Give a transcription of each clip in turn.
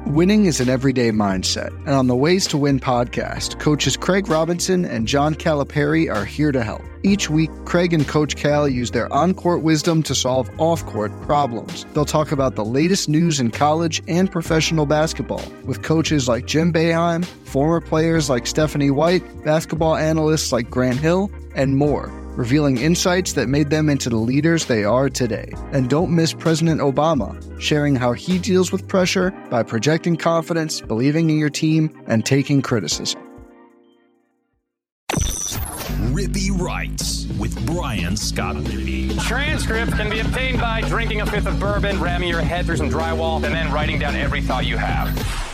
Winning is an everyday mindset, and on the Ways to Win podcast, coaches Craig Robinson and John Calipari are here to help. Each week, Craig and Coach Cal use their on-court wisdom to solve off-court problems. They'll talk about the latest news in college and professional basketball with coaches like Jim Boeheim, former players like Stephanie White, basketball analysts like Grant Hill, and more, revealing insights that made them into the leaders they are today. And don't miss President Obama, sharing how he deals with pressure by projecting confidence, believing in your team, and taking criticism. Rippy Writes with Brian Scott Rippey. Transcripts can be obtained by drinking a fifth of bourbon, ramming your head through some drywall, and then writing down every thought you have.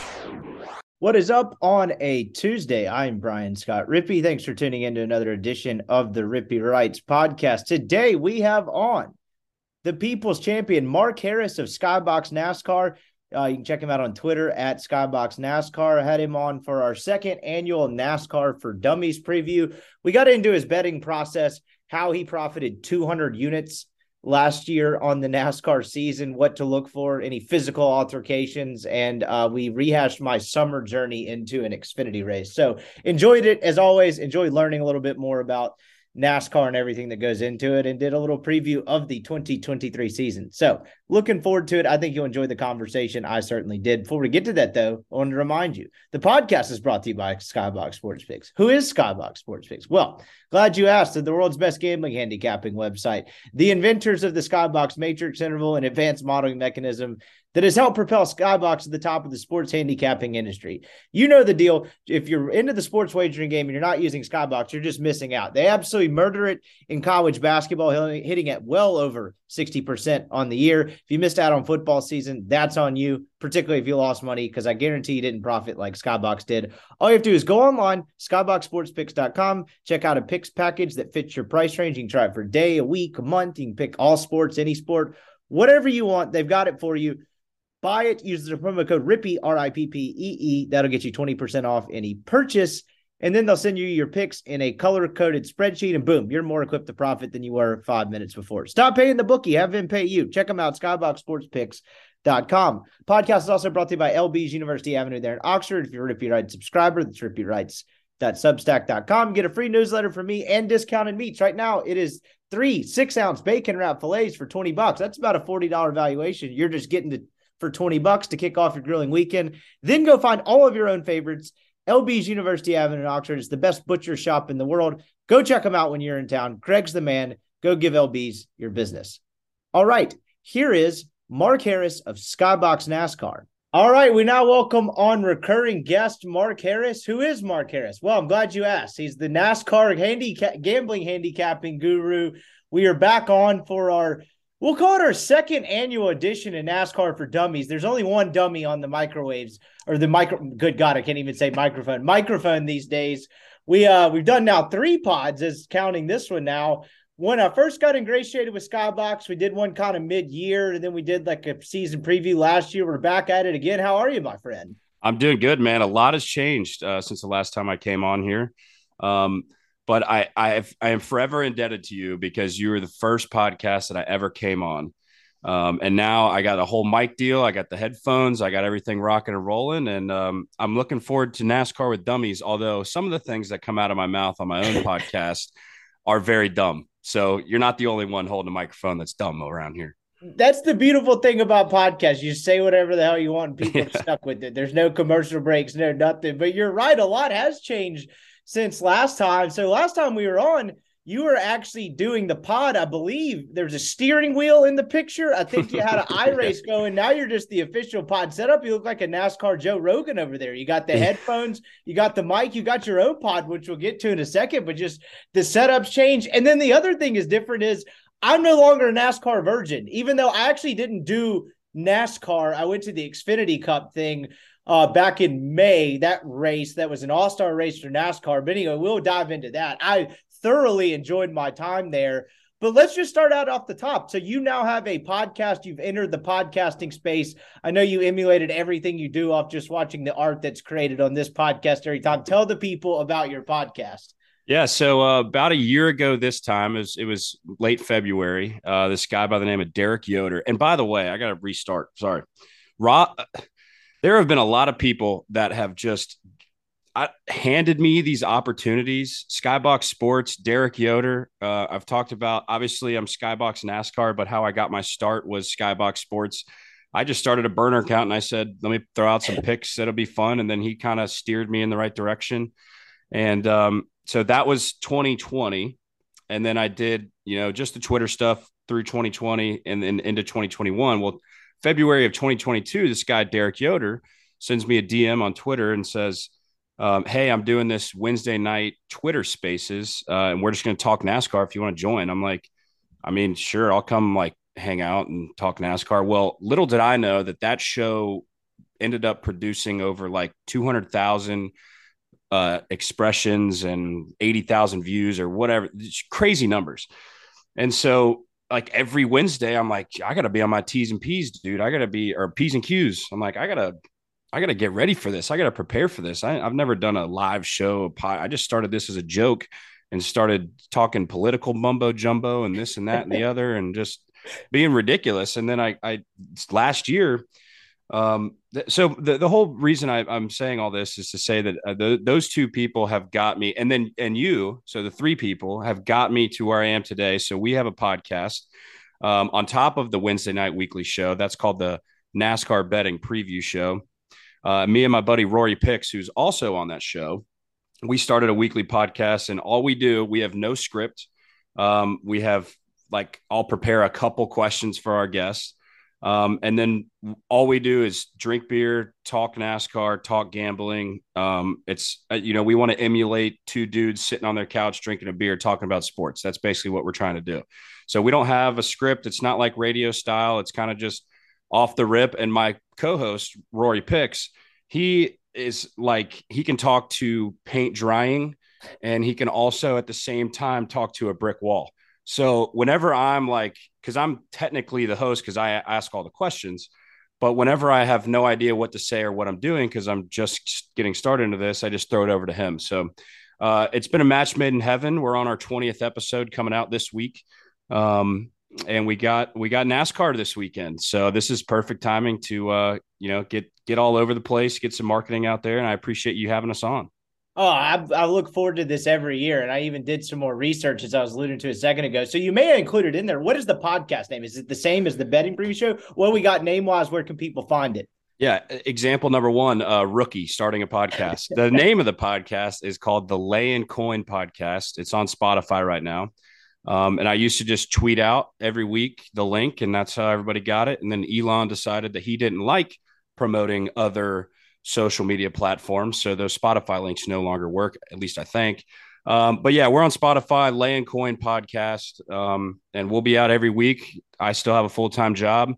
What is up on a Tuesday? I'm Brian Scott Rippey. Thanks for tuning in to another edition of the Rippy Writes podcast. Today we have on the People's Champion, Mark Harris of Skybox NASCAR. You can check him out on Twitter at Skybox NASCAR. I had him on for our second annual NASCAR for Dummies preview. We got into his betting process, how he profited 200 units last year on the NASCAR season, what to look for, any physical altercations, and we rehashed my summer journey into an Xfinity race. So enjoyed it, as always, enjoyed learning a little bit more about NASCAR and everything that goes into it, and did a little preview of the 2023 season. So looking forward to it. I think you'll enjoy the conversation. I certainly did. Before we get to that, though, I want to remind you, the podcast is brought to you by Skybox Sports Picks. Who is Skybox Sports Picks? Well, glad you asked. They're the world's best gambling handicapping website, the inventors of the Skybox Matrix Interval and advanced modeling mechanism that has helped propel Skybox to the top of the sports handicapping industry. You know the deal. If you're into the sports wagering game and you're not using Skybox, you're just missing out. They absolutely murder it in college basketball, hitting at well over 60% on the year. If you missed out on football season, that's on you, particularly if you lost money, because I guarantee you didn't profit like Skybox did. All you have to do is go online, skyboxsportspicks.com, check out a picks package that fits your price range. You can try it for a day, a week, a month. You can pick all sports, any sport, whatever you want. They've got it for you. Buy it, use the promo code RIPPEE, RIPPEE. That'll get you 20% off any purchase. And then they'll send you your picks in a color-coded spreadsheet, and boom, you're more equipped to profit than you were 5 minutes before. Stop paying the bookie. Have them pay you. Check them out, skyboxsportspicks.com. Podcast is also brought to you by LB's University Avenue there in Oxford. If you're a Rippy Writes subscriber, that's rippywrites.substack.com. Get a free newsletter from me and discounted meats. Right now, it is 3 6-ounce bacon wrap fillets for $20. That's about a $40 valuation. You're just getting to for $20 to kick off your grilling weekend. Then go find all of your own favorites. LB's University Avenue in Oxford is the best butcher shop in the world. Go check them out when you're in town. Craig's the man. Go give LB's your business. All right, here is Mark Harris of Skybox NASCAR. All right, we now welcome on recurring guest Mark Harris. Who is Mark Harris? Well, I'm glad you asked. He's the NASCAR gambling handicapping guru. We are back on for our we'll call it our second annual edition of NASCAR for Dummies. There's only one dummy on the microwaves or good God, I can't even say microphone these days. We've done now 3 pods as counting this one now. When I first got ingratiated with Skybox, we did one kind of mid-year, and then we did like a season preview last year. We're back at it again. How are you, my friend? I'm doing good, man. A lot has changed since the last time I came on here. But I am forever indebted to you because you were the first podcast that I ever came on. And now I got a whole mic deal. I got the headphones. I got everything rocking and rolling. And I'm looking forward to NASCAR with Dummies, although some of the things that come out of my mouth on my own podcast are very dumb. So you're not the only one holding a microphone that's dumb around here. That's the beautiful thing about podcasts. You say whatever the hell you want and people are stuck with it. There's no commercial breaks, no nothing. But you're right. A lot has changed since last time. So last time we were on, you were actually doing the pod. I believe there's a steering wheel in the picture. I think you had an iRace going. Now you're just the official pod setup. You look like a NASCAR Joe Rogan over there. You got the headphones, you got the mic, you got your own pod, which we'll get to in a second, but just the setups change. And then the other thing is different is I'm no longer a NASCAR virgin, even though I actually didn't do NASCAR. I went to the Xfinity Cup thing back in May, that race that was an all-star race for NASCAR. But anyway, we'll dive into that. I thoroughly enjoyed my time there. But let's just start out off the top. So you now have a podcast. You've entered the podcasting space. I know you emulated everything you do off just watching the art that's created on this podcast every time. Tell the people about your podcast. Yeah, so about a year ago this time, it was late February, this guy by the name of Derek Yoder. And by the way, I got to restart. Sorry. There have been a lot of people that have just handed me these opportunities. Skybox Sports, Derek Yoder. I've talked about, obviously, I'm Skybox NASCAR, but how I got my start was Skybox Sports. I just started a burner account and I said, let me throw out some picks that'll be fun. And then he kind of steered me in the right direction. And so that was 2020. And then I did, just the Twitter stuff through 2020 and then into 2021. Well, February of 2022, this guy, Derek Yoder, sends me a DM on Twitter and says, hey, I'm doing this Wednesday night Twitter spaces, and we're just going to talk NASCAR if you want to join. I'm like, I mean, sure, I'll come hang out and talk NASCAR. Well, little did I know that show ended up producing over 200,000 expressions and 80,000 views or whatever, it's crazy numbers. And so every Wednesday, I'm like, I got to be on my T's and P's, dude. I got to be, or P's and Q's. I'm like, I got to get ready for this. I got to prepare for this. I've never done a live show. I just started this as a joke and started talking political mumbo jumbo and this and that and the other, and just being ridiculous. And then I last year, so the whole reason I'm saying all this is to say that those two people have got me, and you, so the three people have got me to where I am today. So we have a podcast on top of the Wednesday night weekly show that's called the NASCAR Betting Preview Show. Me and my buddy Rory Picks, who's also on that show, we started a weekly podcast, and all we do, we have no script. We have I'll prepare a couple questions for our guests. And then all we do is drink beer, talk NASCAR, talk gambling. It's, we want to emulate two dudes sitting on their couch, drinking a beer, talking about sports. That's basically what we're trying to do. So we don't have a script. It's not like radio style. It's kind of just off the rip. And my co-host, Rory Picks, he is he can talk to paint drying, and he can also at the same time talk to a brick wall. So whenever I'm because I'm technically the host because I ask all the questions, but whenever I have no idea what to say or what I'm doing because I'm just getting started into this, I just throw it over to him. So it's been a match made in heaven. We're on our 20th episode coming out this week. And we got NASCAR this weekend. So this is perfect timing to, get all over the place, get some marketing out there. And I appreciate you having us on. Oh, I look forward to this every year. And I even did some more research, as I was alluding to a second ago. So you may have included in there. What is the podcast name? Is it the same as the betting preview show? What we got name-wise, where can people find it? Yeah. Example number one, rookie starting a podcast. The name of the podcast is called the Lay and Coin Podcast. It's on Spotify right now. And I used to just tweet out every week the link, and that's how everybody got it. And then Elon decided that he didn't like promoting other social media platforms. So those Spotify links no longer work, at least I think. But yeah, we're on Spotify, Lay and Coin Podcast, and we'll be out every week. I still have a full-time job.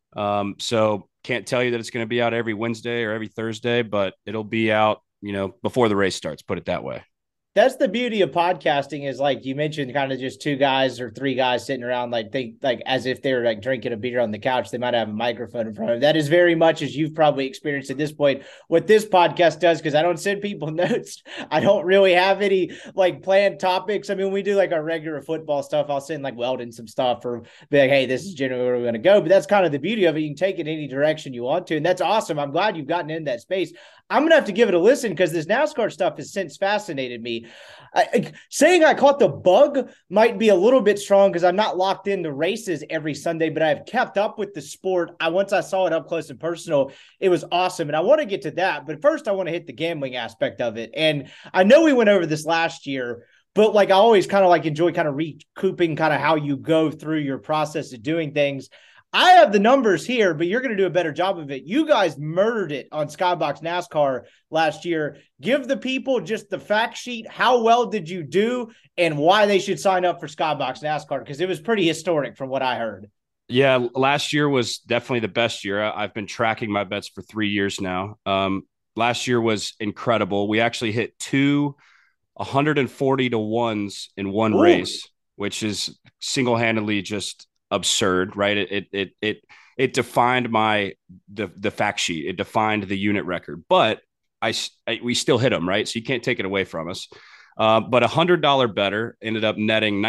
So can't tell you that it's going to be out every Wednesday or every Thursday, but it'll be out, before the race starts, put it that way. That's the beauty of podcasting is you mentioned kind of just two guys or three guys sitting around as if they were drinking a beer on the couch. They might have a microphone in front of them. That is very much as you've probably experienced at this point what this podcast does, because I don't send people notes. I don't really have any planned topics. I mean, when we do our regular football stuff, I'll send Weldon some stuff or be hey, this is generally where we're going to go. But that's kind of the beauty of it. You can take it any direction you want to. And that's awesome. I'm glad you've gotten in that space. I'm going to have to give it a listen because this NASCAR stuff has since fascinated me. Saying I caught the bug might be a little bit strong because I'm not locked into races every Sunday, but I've kept up with the sport. Once I saw it up close and personal, it was awesome. And I want to get to that. But first, I want to hit the gambling aspect of it. And I know we went over this last year, but I always kind of enjoy kind of recouping kind of how you go through your process of doing things. I have the numbers here, but you're going to do a better job of it. You guys murdered it on Skybox NASCAR last year. Give the people just the fact sheet. How well did you do and why they should sign up for Skybox NASCAR? Because it was pretty historic from what I heard. Yeah, last year was definitely the best year. I've been tracking my bets for 3 years now. Last year was incredible. We actually hit 2 140 to 1s in one race, which is single-handedly just absurd, right? It defined the fact sheet. It defined the unit record, but we still hit them, right? So you can't take it away from us. But $100 better ended up netting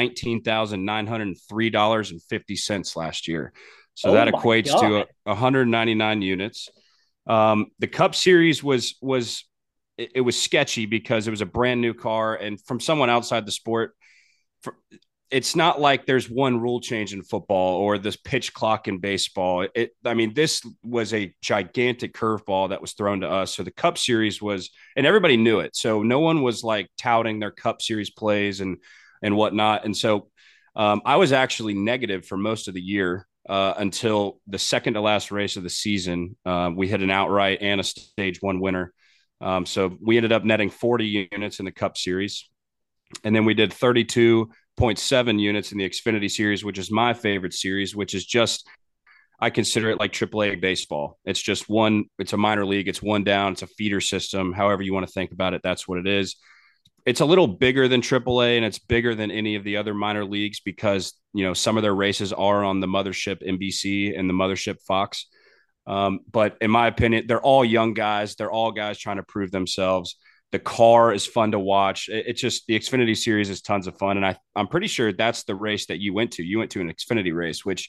$19,903.50 last year. So that equates to 199 units. The Cup Series was it was sketchy because it was a brand new car, and from someone outside the sport, it's not like there's one rule change in football or this pitch clock in baseball. I mean, this was a gigantic curveball that was thrown to us. So the Cup Series was, and everybody knew it. So no one was like touting their Cup Series plays and whatnot. And so I was actually negative for most of the year until the second to last race of the season. We hit an outright and a stage one winner. So we ended up netting 40 units in the Cup Series. And then we did 32.7 units in the Xfinity Series, which is my favorite series, which is just, I consider it like AAA baseball. It's just one, it's a minor league. It's one down. It's a feeder system. However you want to think about it, that's what it is. It's a little bigger than AAA, and it's bigger than any of the other minor leagues because, you know, some of their races are on the mothership NBC and the mothership Fox. But in my opinion, they're all young guys. They're all guys trying to prove themselves. The car is fun to watch. It's just the Xfinity Series is tons of fun. And I'm pretty sure that's the race that you went to. You went to an Xfinity race, which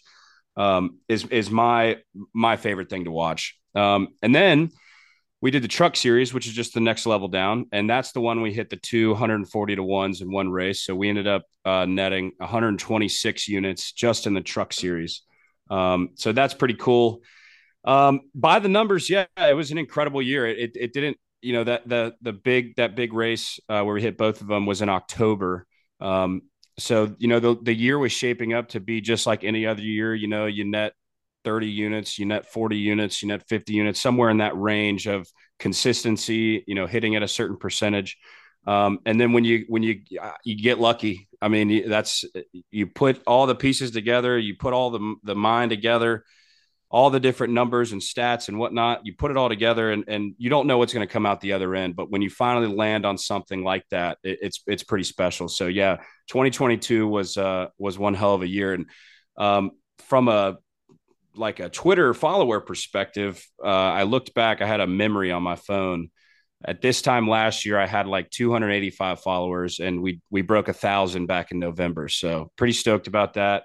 is my favorite thing to watch. And then we did the Truck Series, which is just the next level down. And that's the one we hit the 240 to ones in one race. So we ended up netting 126 units just in the Truck Series. So that's pretty cool. By the numbers, yeah, it was an incredible year. It didn't, you know, that big race where we hit both of them was in October. So, you know, the year was shaping up to be just like any other year. You know, you net 30 units, you net 40 units, you net 50 units, somewhere in that range of consistency, you know, hitting at a certain percentage. And then when you get lucky, I mean, you put all the pieces together, you put all the mind together, all the different numbers and stats and whatnot, you put it all together and you don't know what's going to come out the other end. But when you finally land on something like that, it's pretty special. So yeah, 2022 was one hell of a year. And from a Twitter follower perspective, I looked back, I had a memory on my phone. At this time last year, I had like 285 followers, and we broke 1,000 back in November. So pretty stoked about that.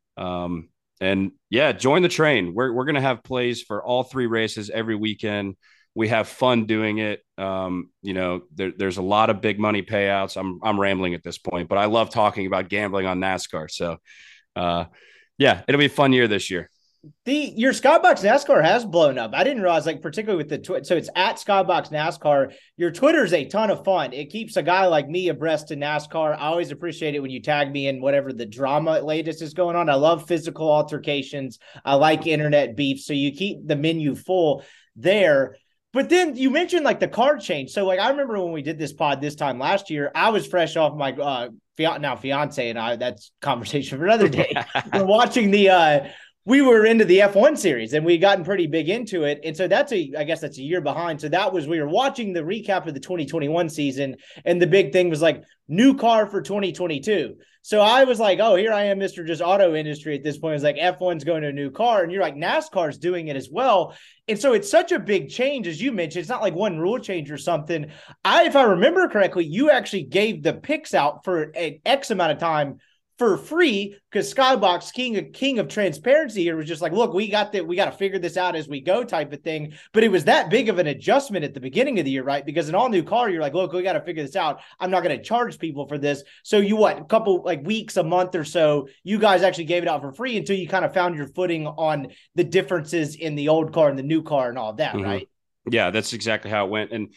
And yeah, join the train. We're going to have plays for all three races every weekend. We have fun doing it. You know, there's a lot of big money payouts. I'm rambling at this point, but I love talking about gambling on NASCAR. So yeah, it'll be a fun year this year. Your Skybox NASCAR has blown up. I didn't realize, like, particularly with the so it's at Skybox NASCAR. Your Twitter's a ton of fun. It keeps a guy like me abreast to NASCAR. I always appreciate it when you tag me in whatever the drama latest is going on. I love physical altercations. I like internet beef. So you keep the menu full there. But then you mentioned like the card change. So like I remember when we did this pod this time last year, I was fresh off my fiance and I. That's conversation for another day. We're watching we were into the F1 series and we gotten pretty big into it. And so I guess that's a year behind. So we were watching the recap of the 2021 season. And the big thing was like new car for 2022. So I was like, oh, here I am, Mr. Just auto industry at this point. It's like F1's going to a new car. And you're like, NASCAR's doing it as well. And so it's such a big change, as you mentioned. It's not like one rule change or something. If I remember correctly, you actually gave the picks out for an X amount of time for free, because Skybox, king of transparency here, was just like, look, we got to figure this out as we go type of thing. But it was that big of an adjustment at the beginning of the year, right? Because an all new car, you're like, look, we got to figure this out. I'm not going to charge people for this. So a couple like weeks, a month or so, you guys actually gave it out for free until you kind of found your footing on the differences in the old car and the new car and all that, mm-hmm. Right? Yeah, that's exactly how it went. And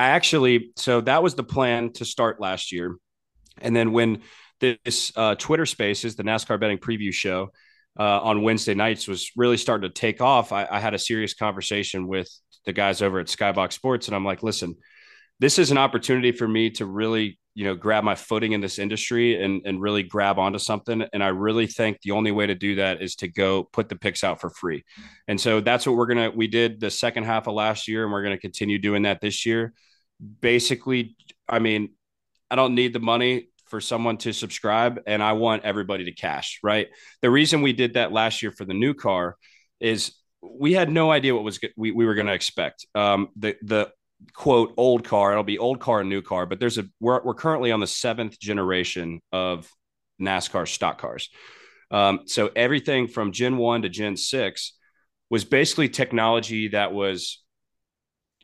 so that was the plan to start last year. And then when this Twitter Spaces, the NASCAR betting preview show on Wednesday nights, was really starting to take off, I had a serious conversation with the guys over at Skybox Sports. And I'm like, listen, this is an opportunity for me to really, you know, grab my footing in this industry and really grab onto something. And I really think the only way to do that is to go put the picks out for free. And so that's what we did the second half of last year. And we're going to continue doing that this year. Basically, I mean, I don't need the money for someone to subscribe, and I want everybody to cash, right? The reason we did that last year for the new car is we had no idea what we were going to expect. The quote old car, it'll be old car and new car, but we're currently on the 7th generation of NASCAR stock cars. So everything from Gen 1 to Gen 6 was basically technology that was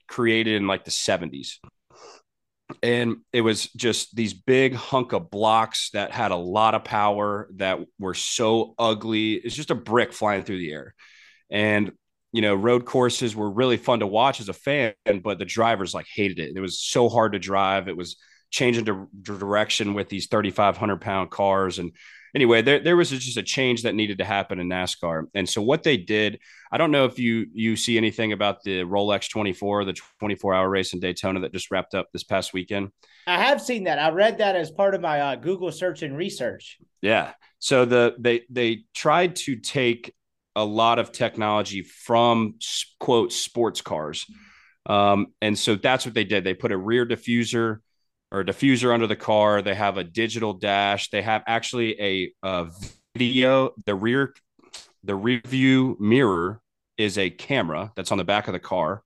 created in like the 70s. And it was just these big hunk of blocks that had a lot of power that were so ugly. It's just a brick flying through the air. And, road courses were really fun to watch as a fan, but the drivers like hated it. It was so hard to drive. It was changing direction with these 3,500-pound cars. And anyway, there was just a change that needed to happen in NASCAR. And so what they did, I don't know if you see anything about the Rolex 24, the 24-hour race in Daytona that just wrapped up this past weekend. I have seen that. I read that as part of my Google search and research. Yeah. So they tried to take a lot of technology from, quote, sports cars. And so that's what they did. They put a rear diffuser under the car. They have a digital dash. They have actually a video. The rear view mirror is a camera that's on the back of the car.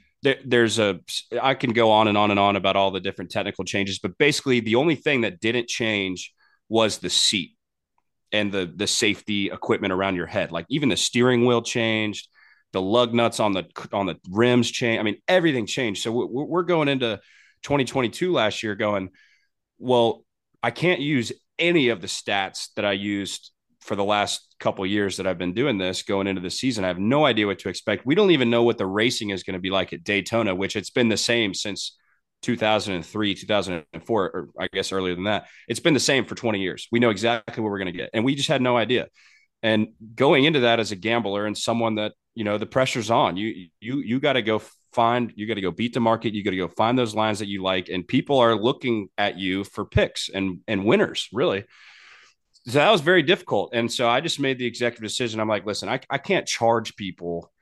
I can go on and on and on about all the different technical changes, but basically the only thing that didn't change was the seat and the safety equipment around your head. Like even the steering wheel changed, the lug nuts on the rims changed. I mean, everything changed. So we're going into 2022 last year going, well, I can't use any of the stats that I used for the last couple of years that I've been doing this going into the season. I have no idea what to expect. We don't even know what the racing is going to be like at Daytona, which it's been the same since 2003, 2004, or I guess earlier than that. It's been the same for 20 years. We know exactly what we're going to get. And we just had no idea. And going into that as a gambler and someone that, the pressure's on, you got to go you got to go beat the market. You got to go find those lines that you like. And people are looking at you for picks and winners, really. So that was very difficult. And so I just made the executive decision. I'm like, listen, I can't charge people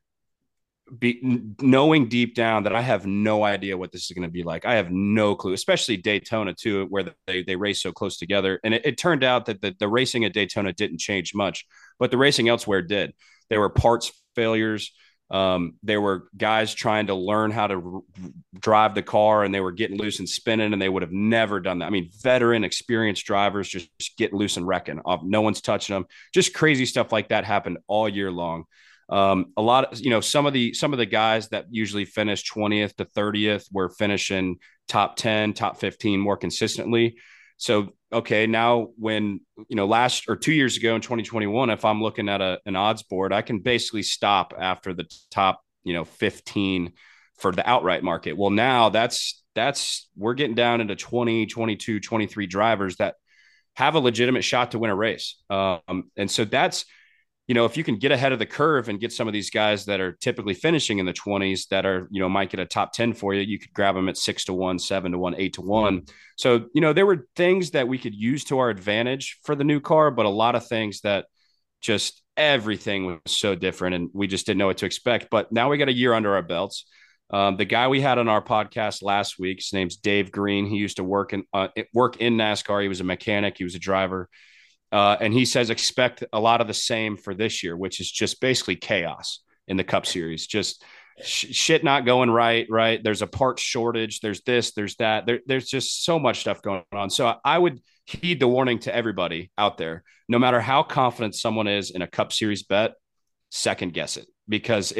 knowing deep down that I have no idea what this is going to be like. I have no clue, especially Daytona too, where they race so close together. And it turned out that the racing at Daytona didn't change much, but the racing elsewhere did. There were parts failures. There were guys trying to learn how to drive the car, and they were getting loose and spinning, and they would have never done that. I mean, veteran, experienced drivers just getting loose and wrecking. No one's touching them. Just crazy stuff like that happened all year long. A lot of, some of the guys that usually finish 20th to 30th were finishing top 10, top 15 more consistently. So, okay, now when, 2 years ago in 2021, if I'm looking at an odds board, I can basically stop after the top, 15 for the outright market. Well, now we're getting down into 20, 22, 23 drivers that have a legitimate shot to win a race. And so that's, if you can get ahead of the curve and get some of these guys that are typically finishing in the 20s that are, might get a top 10 for you, you could grab them at 6-1, 7-1, 8-1. So, there were things that we could use to our advantage for the new car, but a lot of things that just everything was so different and we just didn't know what to expect. But now we got a year under our belts. The guy we had on our podcast last week, his name's Dave Green. He used to work in NASCAR. He was a mechanic. He was a driver. And he says, expect a lot of the same for this year, which is just basically chaos in the Cup Series. Just shit not going right. There's a parts shortage. There's this, there's that. There's just so much stuff going on. So I would heed the warning to everybody out there. No matter how confident someone is in a Cup Series bet, second guess it. Because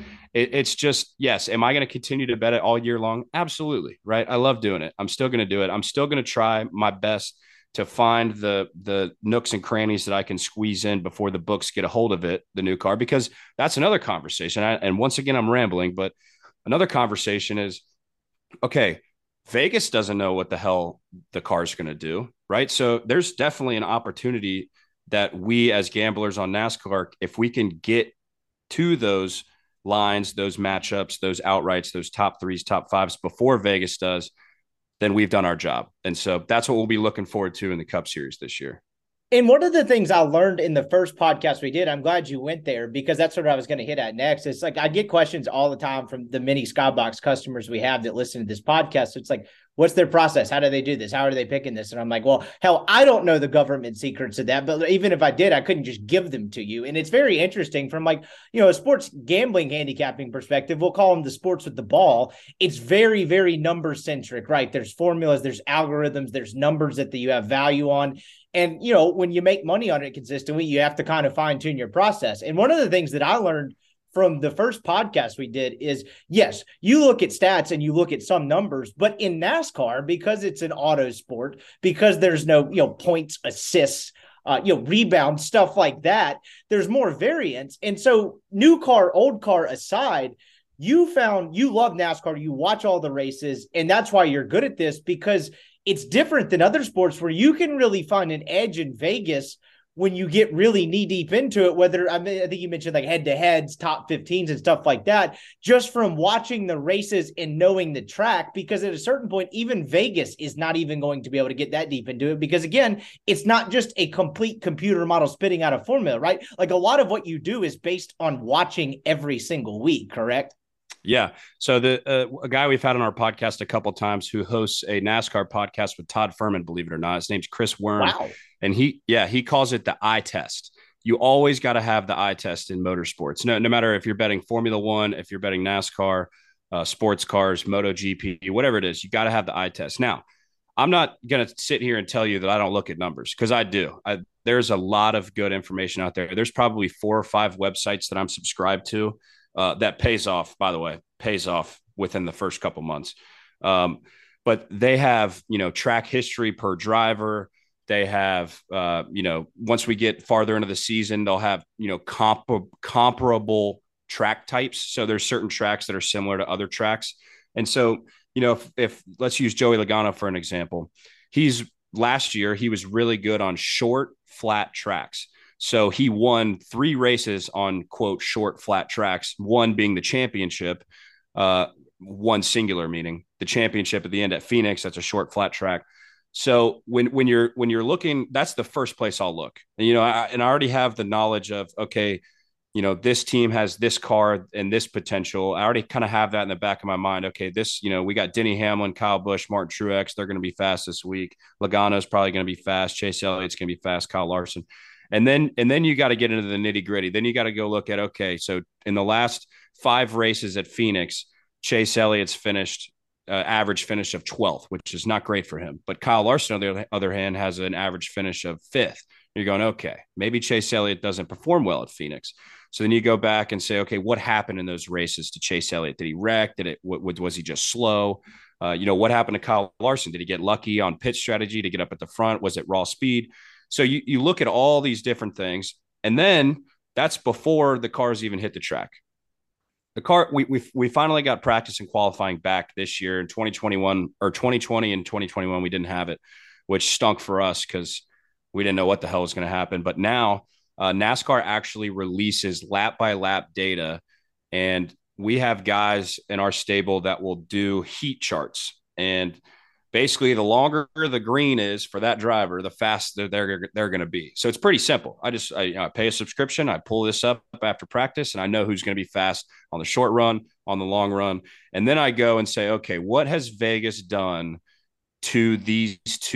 it's just, yes. Am I going to continue to bet it all year long? Absolutely. Right. I love doing it. I'm still going to do it. I'm still going to try my best to find the nooks and crannies that I can squeeze in before the books get a hold of it, the new car, because that's another conversation. And once again, I'm rambling, but another conversation is, okay, Vegas doesn't know what the hell the car is going to do, right? So there's definitely an opportunity that we as gamblers on NASCAR, if we can get to those lines, those matchups, those outrights, those top threes, top fives before Vegas does, then we've done our job. And so that's what we'll be looking forward to in the Cup Series this year. And one of the things I learned in the first podcast we did, I'm glad you went there because that's what I was going to hit at next. It's like I get questions all the time from the many Skybox customers we have that listen to this podcast. So it's like, what's their process? How do they do this? How are they picking this? And I'm like, well, hell, I don't know the government secrets of that. But even if I did, I couldn't just give them to you. And it's very interesting from like, a sports gambling handicapping perspective. We'll call them the sports with the ball. It's very, very number centric, right? There's formulas, there's algorithms, there's numbers that you have value on. And, when you make money on it consistently, you have to kind of fine tune your process. And one of the things that I learned from the first podcast we did is, yes, you look at stats and you look at some numbers, but in NASCAR, because it's an auto sport, because there's no, points, assists, rebound, stuff like that, there's more variance. And so new car, old car aside, you love NASCAR, you watch all the races, and that's why you're good at this, because it's different than other sports where you can really find an edge in Vegas when you get really knee deep into it, I think you mentioned like head to heads, top 15s and stuff like that, just from watching the races and knowing the track, because at a certain point, even Vegas is not even going to be able to get that deep into it, because again, it's not just a complete computer model spitting out a formula, right? Like a lot of what you do is based on watching every single week, correct? Yeah. So a guy we've had on our podcast a couple of times who hosts a NASCAR podcast with Todd Furman, believe it or not, his name's Chris Worm. Wow. And he calls it the eye test. You always got to have the eye test in motorsports. No matter if you're betting Formula One, if you're betting NASCAR, sports cars, MotoGP, whatever it is, you got to have the eye test. Now, I'm not going to sit here and tell you that I don't look at numbers, because I do. There's a lot of good information out there. There's probably 4 or 5 websites that I'm subscribed to that pays off, by the way, within the first couple months. But they have, track history per driver. They have, once we get farther into the season, they'll have, comparable track types. So there's certain tracks that are similar to other tracks. And so, if let's use Joey Logano for an example, last year, he was really good on short, flat tracks. So he won 3 races on, quote, short, flat tracks, one being the championship, one singular, meaning the championship at the end at Phoenix. That's a short, flat track. So when you're looking, that's the first place I'll look. And, I already have the knowledge of, okay, this team has this car and this potential. I already kind of have that in the back of my mind. Okay, we got Denny Hamlin, Kyle Busch, Martin Truex. They're going to be fast this week. Logano's probably going to be fast. Chase Elliott's going to be fast. Kyle Larson. And then you got to get into the nitty gritty. Then you got to go look at, okay, so in the last 5 races at Phoenix, Chase Elliott's finished average finish of 12th, which is not great for him. But Kyle Larson, on the other hand, has an average finish of 5th. You're going, okay, maybe Chase Elliott doesn't perform well at Phoenix. So then you go back and say, okay, what happened in those races to Chase Elliott? Did he wreck? Was he just slow? What happened to Kyle Larson? Did he get lucky on pit strategy to get up at the front? Was it raw speed? So you look at all these different things, and then that's before the cars even hit the track. The car, we finally got practice and qualifying back this year in 2021 or 2020 and 2021. We didn't have it, which stunk for us because we didn't know what the hell was going to happen. But now NASCAR actually releases lap by lap data, and we have guys in our stable that will do heat charts. And basically, the longer the green is for that driver, the faster they're going to be. So it's pretty simple. I pay a subscription. I pull this up after practice, and I know who's going to be fast on the short run, on the long run. And then I go and say, okay, what has Vegas done to these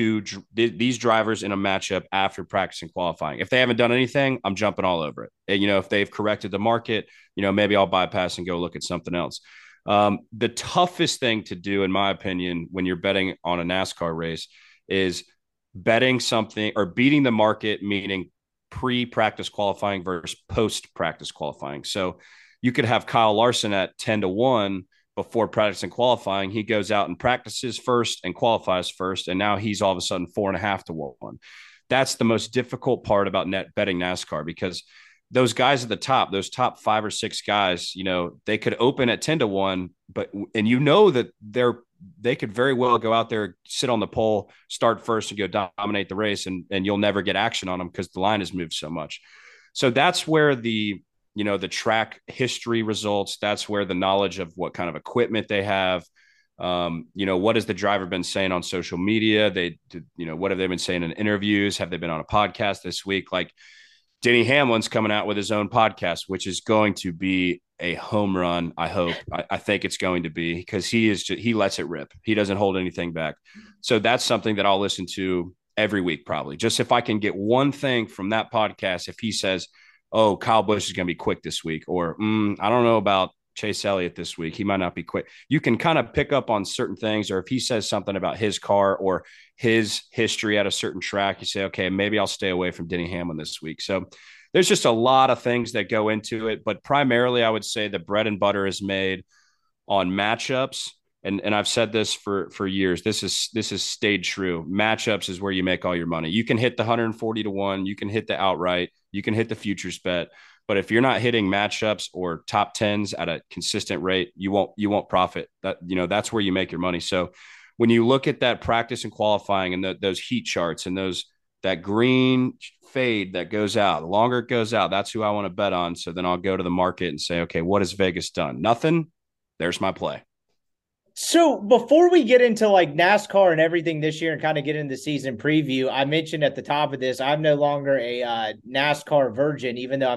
drivers in a matchup after practice and qualifying? If they haven't done anything, I'm jumping all over it. And, if they've corrected the market, maybe I'll bypass and go look at something else. The toughest thing to do, in my opinion, when you're betting on a NASCAR race is betting something or beating the market, meaning pre-practice qualifying versus post-practice qualifying. So you could have Kyle Larson at 10-1 before practice and qualifying. He goes out and practices first and qualifies first, and now he's all of a sudden 4.5-1. That's the most difficult part about betting NASCAR, because those guys at the top, those top 5 or 6 guys, they could open at 10-1, that they could very well go out there, sit on the pole, start first and go dominate the race. And you'll never get action on them because the line has moved so much. So that's where the track history results. That's where the knowledge of what kind of equipment they have. What has the driver been saying on social media? What have they been saying in interviews? Have they been on a podcast this week? Like, Denny Hamlin's coming out with his own podcast, which is going to be a home run. I hope. I think it's going to be, because he lets it rip. He doesn't hold anything back. So that's something that I'll listen to every week, probably. Just if I can get one thing from that podcast, if he says, oh, Kyle Busch is going to be quick this week, or I don't know about Chase Elliott this week, he might not be quick. You can kind of pick up on certain things, or if he says something about his car or his history at a certain track, you say, okay, maybe I'll stay away from Denny Hamlin this week. So there's just a lot of things that go into it. But primarily, I would say the bread and butter is made on matchups. And I've said this for years. This is stayed true. Matchups is where you make all your money. You can hit the 140-1, you can hit the outright, you can hit the futures bet. But if you're not hitting matchups or top tens at a consistent rate, you won't profit. That's where you make your money. So when you look at that practice and qualifying and those heat charts and that green fade that goes out, the longer it goes out, that's who I want to bet on. So then I'll go to the market and say, okay, what has Vegas done? Nothing. There's my play. So before we get into like NASCAR and everything this year and kind of get into the season preview, I mentioned at the top of this, I'm no longer a NASCAR virgin, even though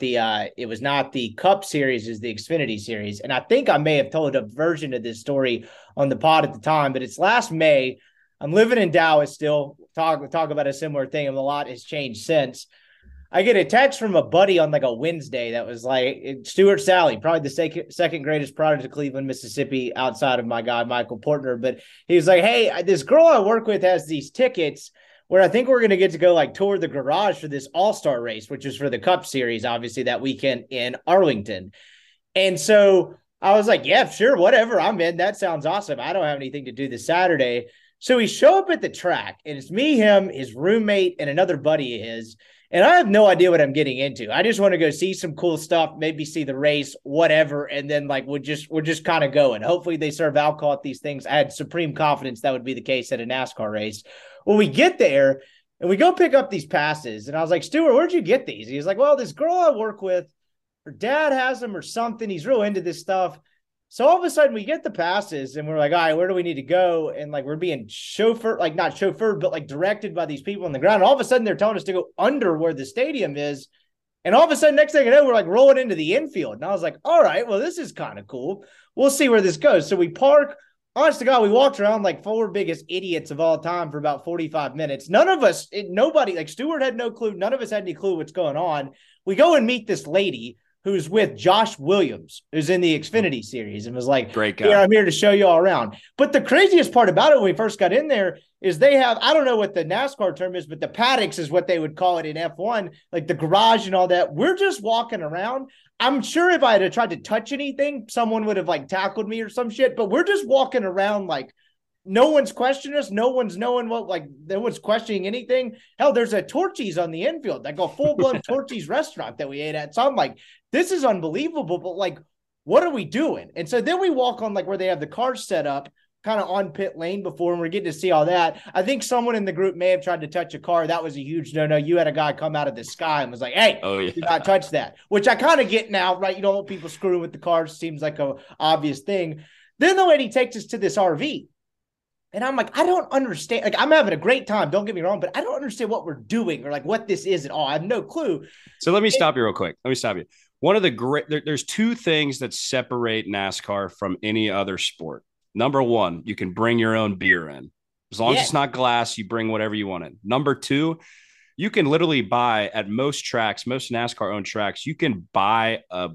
it was not the Cup Series, it's the Xfinity Series. And I think I may have told a version of this story on the pod at the time, but it's last May. I'm living in Dallas still. Talk about a similar thing, and a lot has changed since. I get a text from a buddy on like a Wednesday that was like Stuart Sally, probably the second greatest product of Cleveland, Mississippi, outside of my guy, Michael Portner. But he was like, hey, this girl I work with has these tickets where I think we're going to get to go like tour the garage for this All-Star race, which is for the Cup Series, obviously that weekend in Arlington. And so I was like, yeah, sure, whatever. I'm in. That sounds awesome. I don't have anything to do this Saturday. So we show up at the track, and it's me, him, his roommate, and another buddy of his. And I have no idea what I'm getting into. I just want to go see some cool stuff, maybe see the race, whatever. And then like, we're just kind of going. Hopefully they serve alcohol at these things. I had supreme confidence that would be the case at a NASCAR race. Well, we get there and we go pick up these passes. And I was like, Stuart, where'd you get these? He's like, well, this girl I work with, her dad has them or something. He's real into this stuff. So all of a sudden we get the passes and we're like, all right, where do we need to go? And like, we're being chauffeured, like not chauffeured, but like directed by these people on the ground. And all of a sudden they're telling us to go under where the stadium is. And all of a sudden, next thing you know, we're like rolling into the infield. And I was like, all right, well, this is kind of cool. We'll see where this goes. So we park. Honest to God, we walked around like four biggest idiots of all time for about 45 minutes. Nobody, like Stuart had no clue. None of us had any clue what's going on. We go and meet this lady who's with Josh Williams, who's in the Xfinity Series, and was like, great guy. Yeah, I'm here to show you all around. But the craziest part about it when we first got in there is they have, I don't know what the NASCAR term is, but the paddocks is what they would call it in F1, like the garage and all that. We're just walking around. I'm sure if I had tried to touch anything, someone would have like tackled me or some shit, but we're just walking around like no one's questioning us. No one's knowing no one's questioning anything. Hell, there's a Torchy's on the infield, like a full-blown Torchy's restaurant that we ate at. So I'm like, this is unbelievable, but like, what are we doing? And so then we walk on like where they have the cars set up kind of on pit lane before, and we're getting to see all that. I think someone in the group may have tried to touch a car. That was a huge no-no. You had a guy come out of the sky and was like, hey, do not touch that, which I kind of get now, right? You don't want people screwing with the cars. Seems like a obvious thing. Then the lady takes us to this RV. And I'm like, I don't understand. Like, I'm having a great time. Don't get me wrong, but I don't understand what we're doing or like what this is at all. I have no clue. So let me stop you real quick. One of the there's two things that separate NASCAR from any other sport. Number one, you can bring your own beer in. As long as it's not glass, you bring whatever you want in. Number two, you can literally buy at most tracks, most NASCAR owned tracks, you can buy a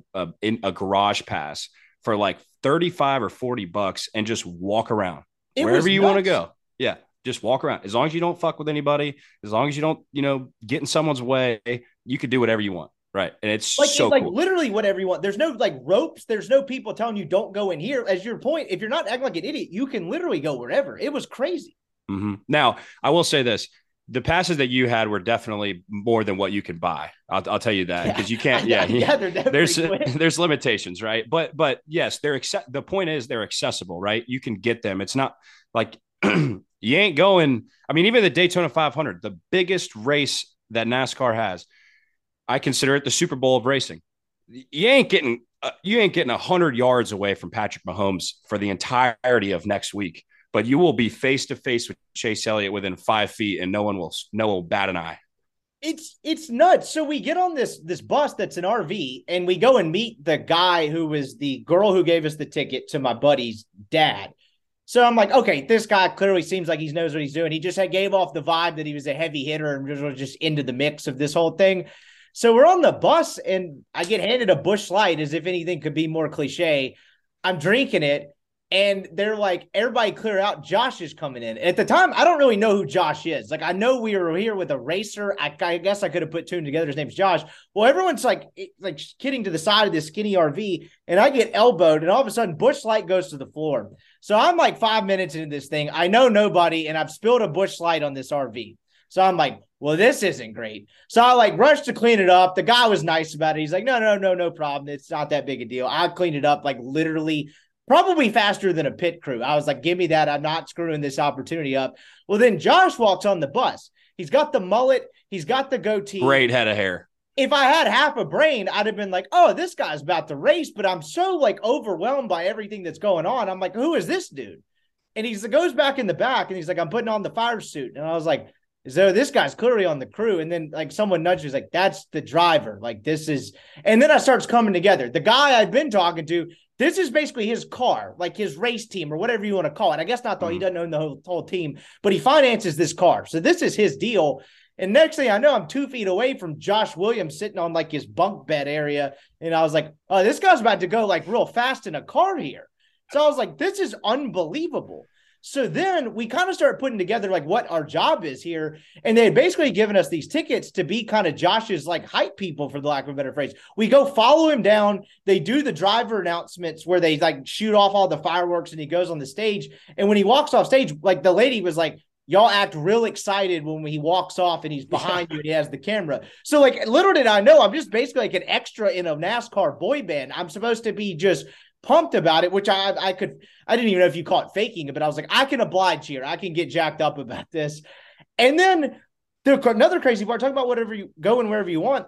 garage pass for like $35 or $40 and just walk around. Wherever you want to go. Yeah. Just walk around. As long as you don't fuck with anybody, as long as you don't, get in someone's way, you could do whatever you want. Right. And it's like, so like cool. Literally whatever you want. There's no like ropes. There's no people telling you don't go in here. As your point, if you're not acting like an idiot, you can literally go wherever. It was crazy. Mm-hmm. Now, I will say this. The passes that you had were definitely more than what you could buy. I'll tell you that because you can't. There's limitations, right? But yes, the point is they're accessible, right? You can get them. It's not like you ain't going. I mean, even the Daytona 500, the biggest race that NASCAR has, I consider it the Super Bowl of racing. You ain't getting 100 yards away from Patrick Mahomes for the entirety of next week. But you will be face to face with Chase Elliott within 5 feet, and no one will bat an eye. It's nuts. So we get on this bus that's an RV, and we go and meet the guy who was the girl who gave us the ticket to my buddy's dad. So I'm like, okay, this guy clearly seems like he knows what he's doing. He just gave off the vibe that he was a heavy hitter and was just into the mix of this whole thing. So we're on the bus, and I get handed a Busch Light as if anything could be more cliche. I'm drinking it. And they're like, everybody clear out. Josh is coming in. At the time, I don't really know who Josh is. Like, I know we were here with a racer. I guess I could have put two together. His name's Josh. Well, everyone's like kidding to the side of this skinny RV, and I get elbowed, and all of a sudden, Busch Light goes to the floor. So I'm like 5 minutes into this thing. I know nobody, and I've spilled a Busch Light on this RV. So I'm like, well, this isn't great. So I like rushed to clean it up. The guy was nice about it. He's like, no problem. It's not that big a deal. I cleaned it up like literally probably faster than a pit crew. I was like, give me that. I'm not screwing this opportunity up. Well, then Josh walks on the bus. He's got the mullet. He's got the goatee. Great head of hair. If I had half a brain, I'd have been like, oh, this guy's about to race. But I'm so like overwhelmed by everything that's going on. I'm like, who is this dude? And he goes back in the back and he's like, I'm putting on the fire suit. And I was like, so this guy's clearly on the crew. And then like someone nudged me, like, that's the driver. Like this is, and then it starts coming together. The guy I'd been talking to, this is basically his car, like his race team or whatever you want to call it. I guess not though. He doesn't own the whole team, but he finances this car. So this is his deal. And next thing I know, I'm 2 feet away from Josh Williams sitting on like his bunk bed area. And I was like, oh, this guy's about to go like real fast in a car here. So I was like, this is unbelievable. So then we kind of started putting together like what our job is here. And they had basically given us these tickets to be kind of Josh's like hype people, for the lack of a better phrase. We go follow him down. They do the driver announcements where they like shoot off all the fireworks and he goes on the stage. And when he walks off stage, like the lady was like, y'all act real excited when he walks off and he's behind you and he has the camera. So like little did I know, I'm just basically like an extra in a NASCAR boy band. I'm supposed to be just pumped about it, which I didn't even know if you call it faking it, but I was like, I can oblige here. I can get jacked up about this. And then another crazy part, talk about whatever you go and wherever you want.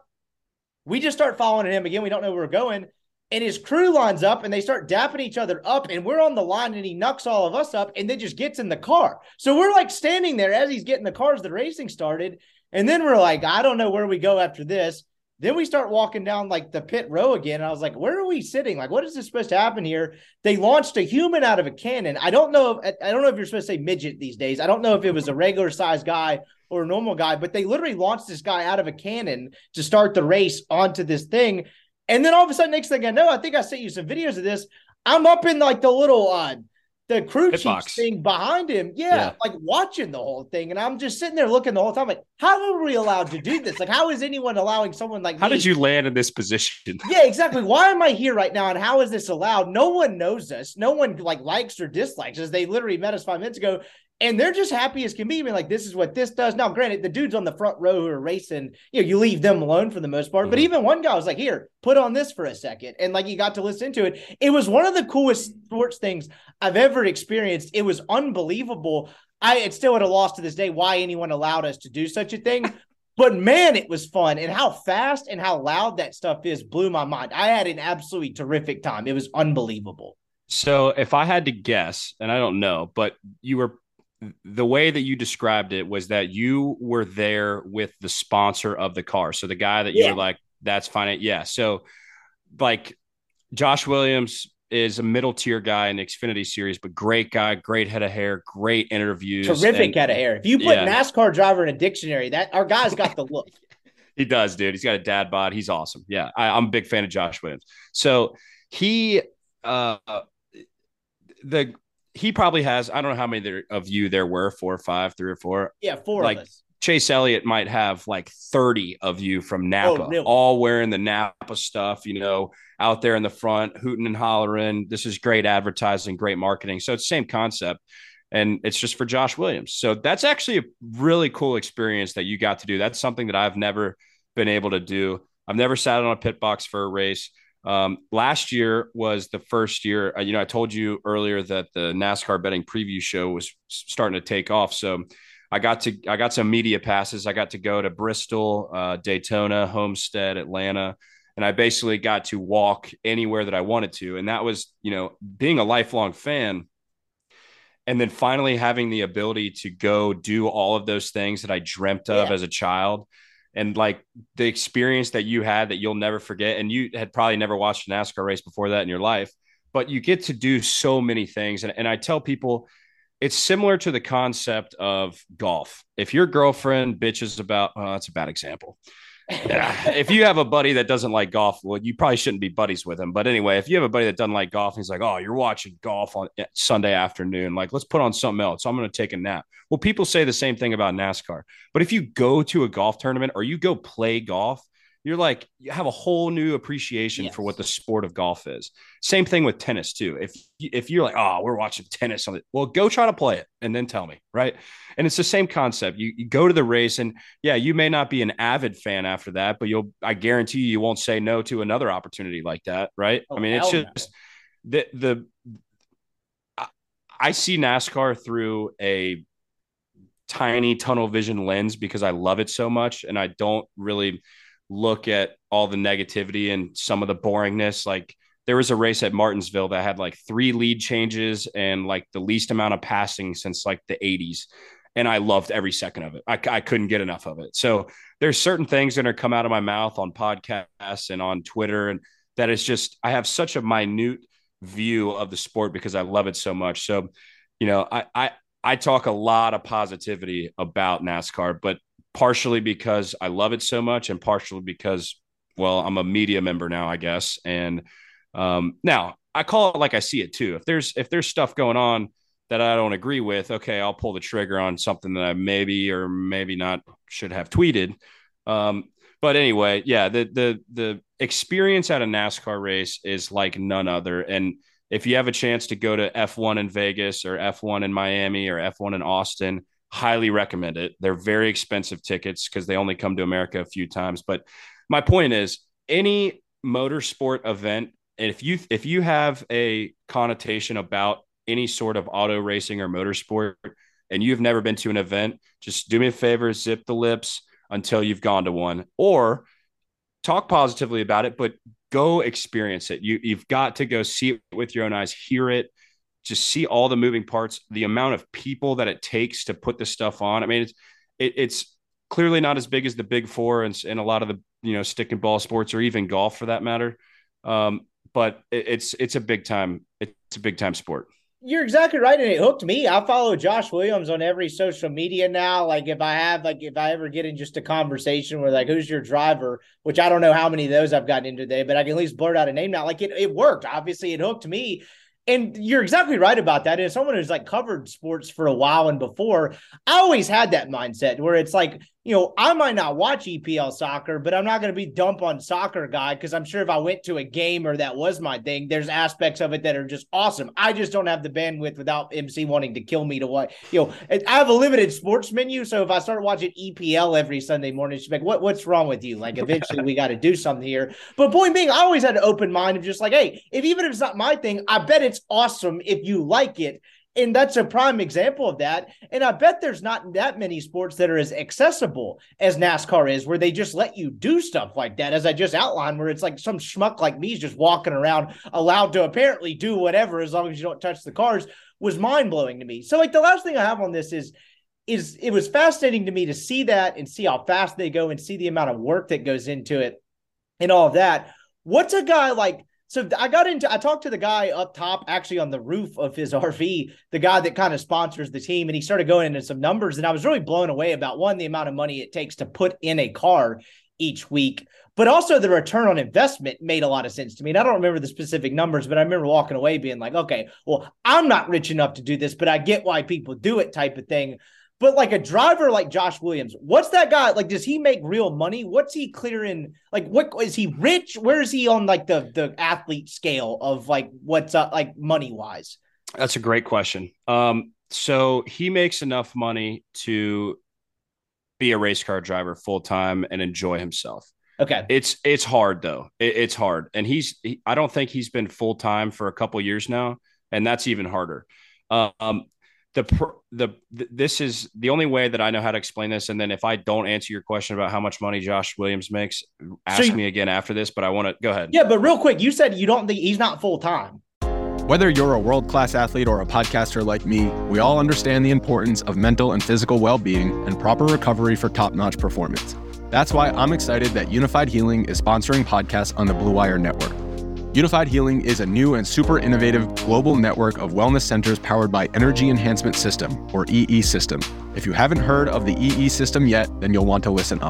We just start following him again. We don't know where we're going. And his crew lines up and they start dapping each other up and we're on the line and he knocks all of us up and then just gets in the car. So we're like standing there as he's getting the cars, the racing started. And then we're like, I don't know where we go after this. Then we start walking down like the pit row again. And I was like, where are we sitting? Like, what is this supposed to happen here? They launched a human out of a cannon. I don't know if you're supposed to say midget these days. I don't know if it was a regular sized guy or a normal guy, but they literally launched this guy out of a cannon to start the race onto this thing. And then all of a sudden, next thing I know, I think I sent you some videos of this. I'm up in like the little the crew chief thing behind him. Yeah, like watching the whole thing. And I'm just sitting there looking the whole time like, how are we allowed to do this? Like, how is anyone allowing someone like How me? did you land in this position? Yeah, exactly. Why am I here right now? And how is this allowed? No one knows us. No one like likes or dislikes us. They literally met us 5 minutes ago. And they're just happy as can be. I mean, like, this is what this does. Now, granted, the dudes on the front row who are racing, you leave them alone for the most part. Mm-hmm. But even one guy was like, here, put on this for a second. And like, you got to listen to it. It was one of the coolest sports things I've ever experienced. It was unbelievable. It's still at a loss to this day why anyone allowed us to do such a thing. But man, it was fun. And how fast and how loud that stuff is blew my mind. I had an absolutely terrific time. It was unbelievable. So if I had to guess, and I don't know, but the way that you described it was that you were there with the sponsor of the car. So the guy that you were like, that's fine. Yeah. So like Josh Williams is a middle tier guy in the Xfinity series, but great guy, great head of hair, great interviews. Terrific head of hair. If you put NASCAR driver in a dictionary, that our guy's got the look. He does, dude. He's got a dad bod. He's awesome. Yeah. I'm a big fan of Josh Williams. So he probably has, I don't know how many of you there were, 4 or 5, 3 or 4. Yeah, 4 like, of us. Chase Elliott might have like 30 of you from Napa, all wearing the Napa stuff, out there in the front, hooting and hollering. This is great advertising, great marketing. So it's the same concept. And it's just for Josh Williams. So that's actually a really cool experience that you got to do. That's something that I've never been able to do. I've never sat on a pit box for a race. Last year was the first year, I told you earlier that the NASCAR betting preview show was starting to take off. So I got some media passes. I got to go to Bristol, Daytona, Homestead, Atlanta, and I basically got to walk anywhere that I wanted to. And that was, being a lifelong fan and then finally having the ability to go do all of those things that I dreamt of as a child. And like the experience that you had that you'll never forget. And you had probably never watched a NASCAR race before that in your life, but you get to do so many things. And I tell people it's similar to the concept of golf. If your girlfriend bitches about, that's a bad example. If you have a buddy that doesn't like golf, well, you probably shouldn't be buddies with him. But anyway, if you have a buddy that doesn't like golf, he's like, oh, you're watching golf on Sunday afternoon. Like, let's put on something else. I'm going to take a nap. Well, people say the same thing about NASCAR. But if you go to a golf tournament or you go play golf, you're like, you have a whole new appreciation for what the sport of golf is. Same thing with tennis too. If you're like, oh, we're watching tennis on it, well, go try to play it and then tell me, right? And it's the same concept. You go to the race, and yeah, you may not be an avid fan after that, but I guarantee you won't say no to another opportunity like that, right? I mean, it's just I see NASCAR through a tiny tunnel vision lens because I love it so much, and I don't really look at all the negativity and some of the boringness. Like, there was a race at Martinsville that had like 3 lead changes and like the least amount of passing since like the 80s. And I loved every second of it. I couldn't get enough of it. So there's certain things that are come out of my mouth on podcasts and on Twitter, and that is just, I have such a minute view of the sport because I love it so much. So, you know, I talk a lot of positivity about NASCAR, but partially because I love it so much, and partially because, well, I'm a media member now, I guess. And now I call it like I see it too. If there's stuff going on that I don't agree with, okay, I'll pull the trigger on something that I maybe or maybe not should have tweeted. But anyway, yeah, the experience at a NASCAR race is like none other. And if you have a chance to go to F1 in Vegas or F1 in Miami or F1 in Austin, highly recommend it. They're very expensive tickets because they only come to America a few times. But my point is, any motorsport event, if you have a connotation about any sort of auto racing or motorsport and you've never been to an event, just do me a favor, zip the lips until you've gone to one, or talk positively about it, but go experience it. You've got to go see it with your own eyes, hear it, just see all the moving parts, the amount of people that it takes to put this stuff on. I mean, it's clearly not as big as the Big Four and a lot of the, you know, stick and ball sports or even golf for that matter. But it's a big time sport. You're exactly right. And it hooked me. I follow Josh Williams on every social media now. Like, if I ever get in just a conversation where, like, who's your driver, which I don't know how many of those I've gotten into today, but I can at least blurt out a name now. Like, it worked. Obviously, it hooked me. And you're exactly right about that. And as someone who's like covered sports for a while and before, I always had that mindset where it's like, you know, I might not watch EPL soccer, but I'm not going to be dump on soccer guy, because I'm sure if I went to a game or that was my thing, there's aspects of it that are just awesome. I just don't have the bandwidth without MC wanting to kill me to what, you know, I have a limited sports menu. So if I start watching EPL every Sunday morning, she's like, what's wrong with you? Like, eventually we got to do something here. But point being, I always had an open mind of just like, hey, even if it's not my thing, I bet it's awesome if you like it. And that's a prime example of that. And I bet there's not that many sports that are as accessible as NASCAR is, where they just let you do stuff like that, as I just outlined, where it's like some schmuck like me is just walking around allowed to apparently do whatever as long as you don't touch the cars, was mind-blowing to me. So, like, the last thing I have on this is it was fascinating to me to see that and see how fast they go and see the amount of work that goes into it and all of that. What's a guy like? So I talked to the guy up top, actually on the roof of his RV, the guy that kind of sponsors the team, and he started going into some numbers, and I was really blown away about, one, the amount of money it takes to put in a car each week, but also the return on investment made a lot of sense to me. And I don't remember the specific numbers, but I remember walking away being like, okay, well, I'm not rich enough to do this, but I get why people do it, type of thing. But like a driver like Josh Williams, what's that guy like? Does he make real money? What's he clearing? Like, what is he rich? Where is he on like the athlete scale of like what's up, like money wise? That's a great question. So he makes enough money to be a race car driver full time and enjoy himself. Okay. It's hard though. It's hard. And I don't think he's been full time for a couple years now. And that's even harder. This is the only way that I know how to explain this. And then if I don't answer your question about how much money Josh Williams makes, ask me again after this, but I want to go ahead. Yeah. But real quick, you said you don't think he's not full time. Whether you're a world-class athlete or a podcaster like me, we all understand the importance of mental and physical well-being and proper recovery for top-notch performance. That's why I'm excited that Unified Healing is sponsoring podcasts on the Blue Wire Network. Unified Healing is a new and super innovative global network of wellness centers powered by Energy Enhancement System, or EE System. If you haven't heard of the EE System yet, then you'll want to listen up.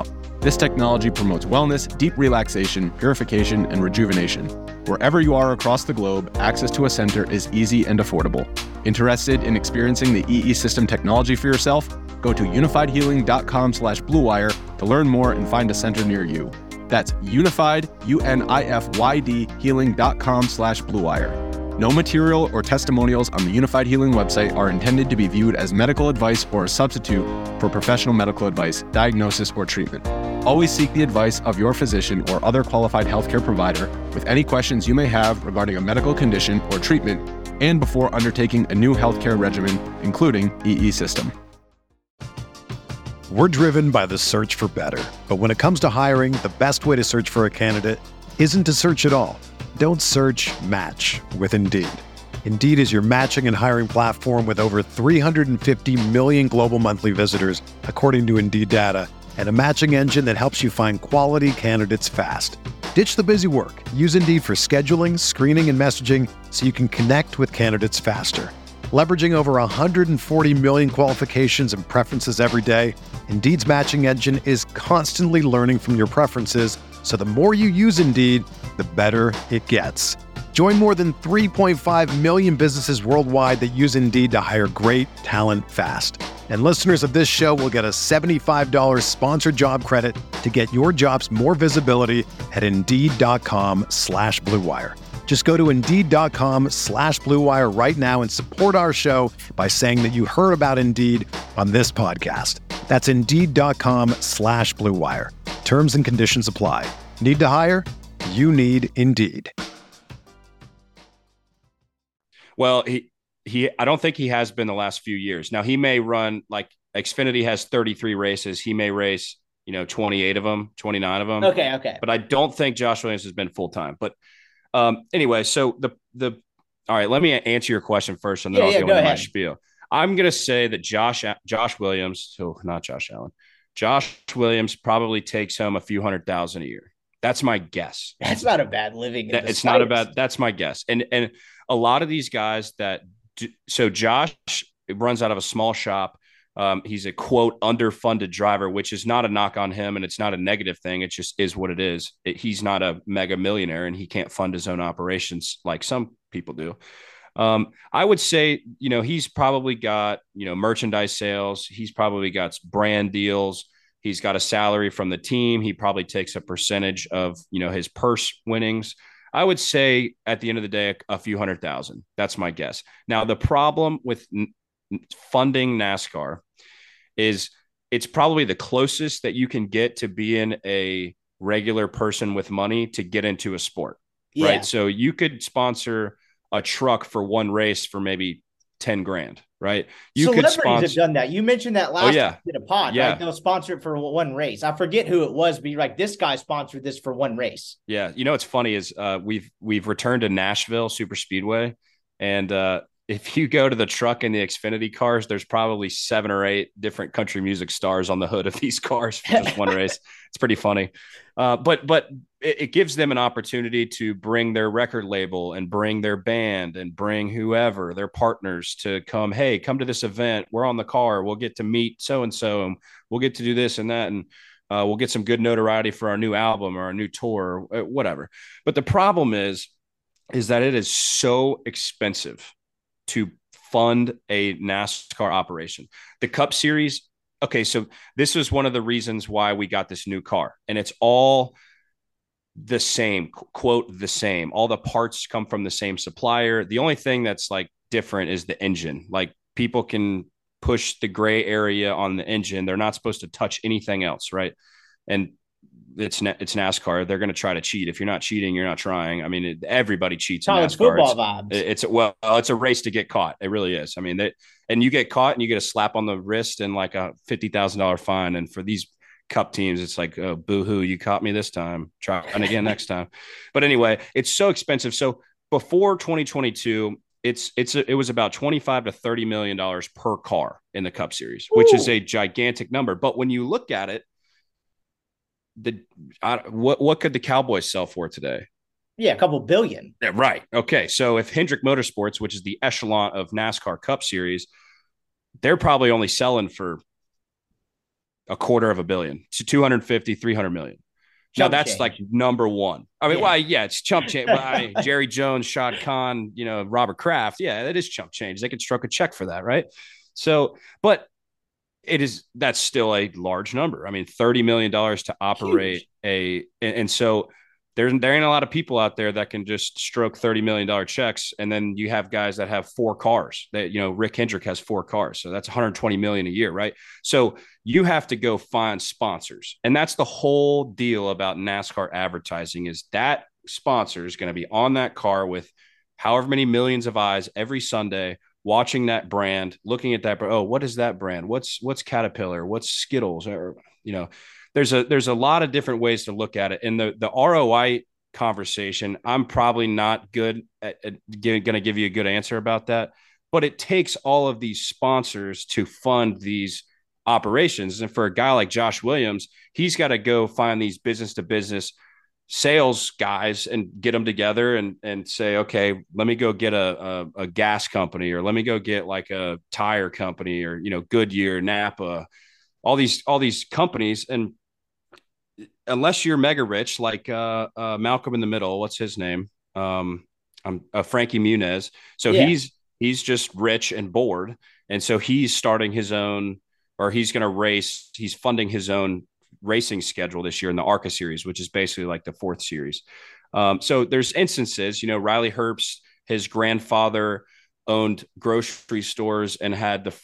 This technology promotes wellness, deep relaxation, purification, and rejuvenation. Wherever you are across the globe, access to a center is easy and affordable. Interested in experiencing the EE System technology for yourself? Go to unifiedhealing.com/bluewire to learn more and find a center near you. That's unified, UNIFYD healing.com/bluewire. No material or testimonials on the Unified Healing website are intended to be viewed as medical advice or a substitute for professional medical advice, diagnosis, or treatment. Always seek the advice of your physician or other qualified healthcare provider with any questions you may have regarding a medical condition or treatment and before undertaking a new healthcare regimen, including EE System. We're driven by the search for better. But when it comes to hiring, the best way to search for a candidate isn't to search at all. Don't search, match with Indeed. Indeed is your matching and hiring platform with over 350 million global monthly visitors, according to Indeed data, and a matching engine that helps you find quality candidates fast. Ditch the busy work. Use Indeed for scheduling, screening, and messaging so you can connect with candidates faster. Leveraging over 140 million qualifications and preferences every day, Indeed's matching engine is constantly learning from your preferences, so the more you use Indeed, the better it gets. Join more than 3.5 million businesses worldwide that use Indeed to hire great talent fast. And listeners of this show will get a $75 sponsored job credit to get your jobs more visibility at Indeed.com/BlueWire. Just go to Indeed.com/BlueWire right now and support our show by saying that you heard about Indeed on this podcast. That's Indeed.com/BlueWire. Terms and conditions apply. Need to hire? You need Indeed. Well, I don't think he has been the last few years. Now he may run, like Xfinity has 33 races. He may race, 28 of them, 29 of them. Okay. But I don't think Josh Williams has been full-time. But anyway, so all right, let me answer your question first, and then I'll go into my spiel. I'm going to say that Josh Williams, so not Josh Allen, Josh Williams probably takes home a few $100,000 a year. That's my guess. That's not a bad living. It's not a bad. That's my guess. And a lot of these guys so Josh runs out of a small shop. He's a quote underfunded driver, which is not a knock on him, and it's not a negative thing. It just is what it is. He's not a mega millionaire, and he can't fund his own operations like some people do. I would say, he's probably got, merchandise sales. He's probably got brand deals. He's got a salary from the team. He probably takes a percentage of, his purse winnings. I would say at the end of the day, a few $100,000. That's my guess. Now, the problem with funding NASCAR is it's probably the closest that you can get to being a regular person with money to get into a sport, right? So you could sponsor a truck for one race for maybe 10 grand, right? Celebrities have done that. You mentioned that last time we did a pod, yeah. Right? They'll sponsor it for one race. I forget who it was, but you're like, this guy sponsored this for one race. Yeah. What's funny is we've returned to Nashville Super Speedway, and if you go to the truck and the Xfinity cars, there's probably 7 or 8 different country music stars on the hood of these cars for just one race. It's pretty funny. But it gives them an opportunity to bring their record label and bring their band and bring whoever, their partners, to come to this event. We're on the car. We'll get to meet so-and-so, and we'll get to do this and that. And we'll get some good notoriety for our new album or our new tour or whatever. But the problem is that it is so expensive to fund a NASCAR operation. The Cup Series, okay, so this was one of the reasons why we got this new car, and it's all the same, quote, the same. All the parts come from the same supplier. The only thing that's like different is the engine. Like, people can push the gray area on the engine. They're not supposed to touch anything else, right? And it's NASCAR. They're going to try to cheat. If you're not cheating, you're not trying. I mean, everybody cheats in NASCAR. Football vibes. It's a race to get caught. It really is. I mean, and you get caught and you get a slap on the wrist and like a $50,000 fine. And for these Cup teams, it's like, oh, boo-hoo, you caught me this time. Try it again next time. But anyway, it's so expensive. So before 2022, it was about $25 to $30 million per car in the Cup Series, which is a gigantic number. But when you look at it, what could the Cowboys sell for today? Yeah, a couple billion. Yeah, right. Okay. So if Hendrick Motorsports, which is the echelon of NASCAR Cup Series, they're probably only selling for $250 million to 250, 300 million. Now that's change. like number one. I mean, Yeah. well, yeah, it's chump change. Jerry Jones, Shad Khan, Robert Kraft. Yeah, that is chump change. They could stroke a check for that, right? So, but that's still a large number. I mean, $30 million to operate and so there ain't a lot of people out there that can just stroke $30 million checks. And then you have guys that have 4 cars that, Rick Hendrick has 4 cars. So that's 120 million a year, right? So you have to go find sponsors. And that's the whole deal about NASCAR advertising is that sponsor is going to be on that car with however many millions of eyes every Sunday, watching that brand, looking at that. Oh, what is that brand? What's Caterpillar? What's Skittles? Or, there's a lot of different ways to look at it. And the ROI conversation, I'm probably not good at going to give you a good answer about that, but it takes all of these sponsors to fund these operations. And for a guy like Josh Williams, he's got to go find these business to business sales guys and get them together and say, okay, let me go get a gas company, or let me go get like a tire company, or, Goodyear, Napa, all these companies. And unless you're mega rich, like Malcolm in the Middle, what's his name? Frankie Muniz. So yeah. He's just rich and bored. And so he's starting his own, or he's going to race. He's funding his own racing schedule this year in the ARCA series, which is basically like the 4th series. So there's instances, Riley Herbst, his grandfather owned grocery stores and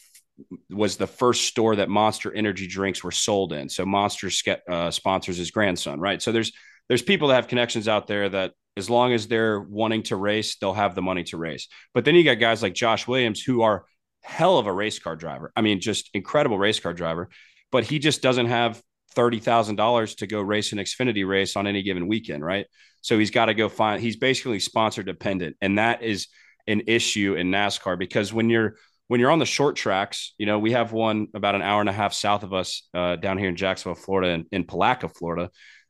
was the first store that Monster energy drinks were sold in. So Monster sponsors his grandson, right? So there's people that have connections out there that as long as they're wanting to race, they'll have the money to race. But then you got guys like Josh Williams, who are hell of a race car driver. I mean, just incredible race car driver, but he just doesn't have $30,000 to go race an Xfinity race on any given weekend, right? So he's got to go he's basically sponsor dependent. And that is an issue in NASCAR, because when you're on the short tracks, we have one about an hour and a half south of us down here in Jacksonville, Florida, in Palatka, Florida.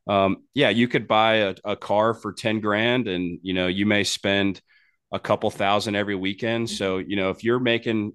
You could buy a car for 10 grand and, you may spend a couple thousand every weekend. So, if you're making,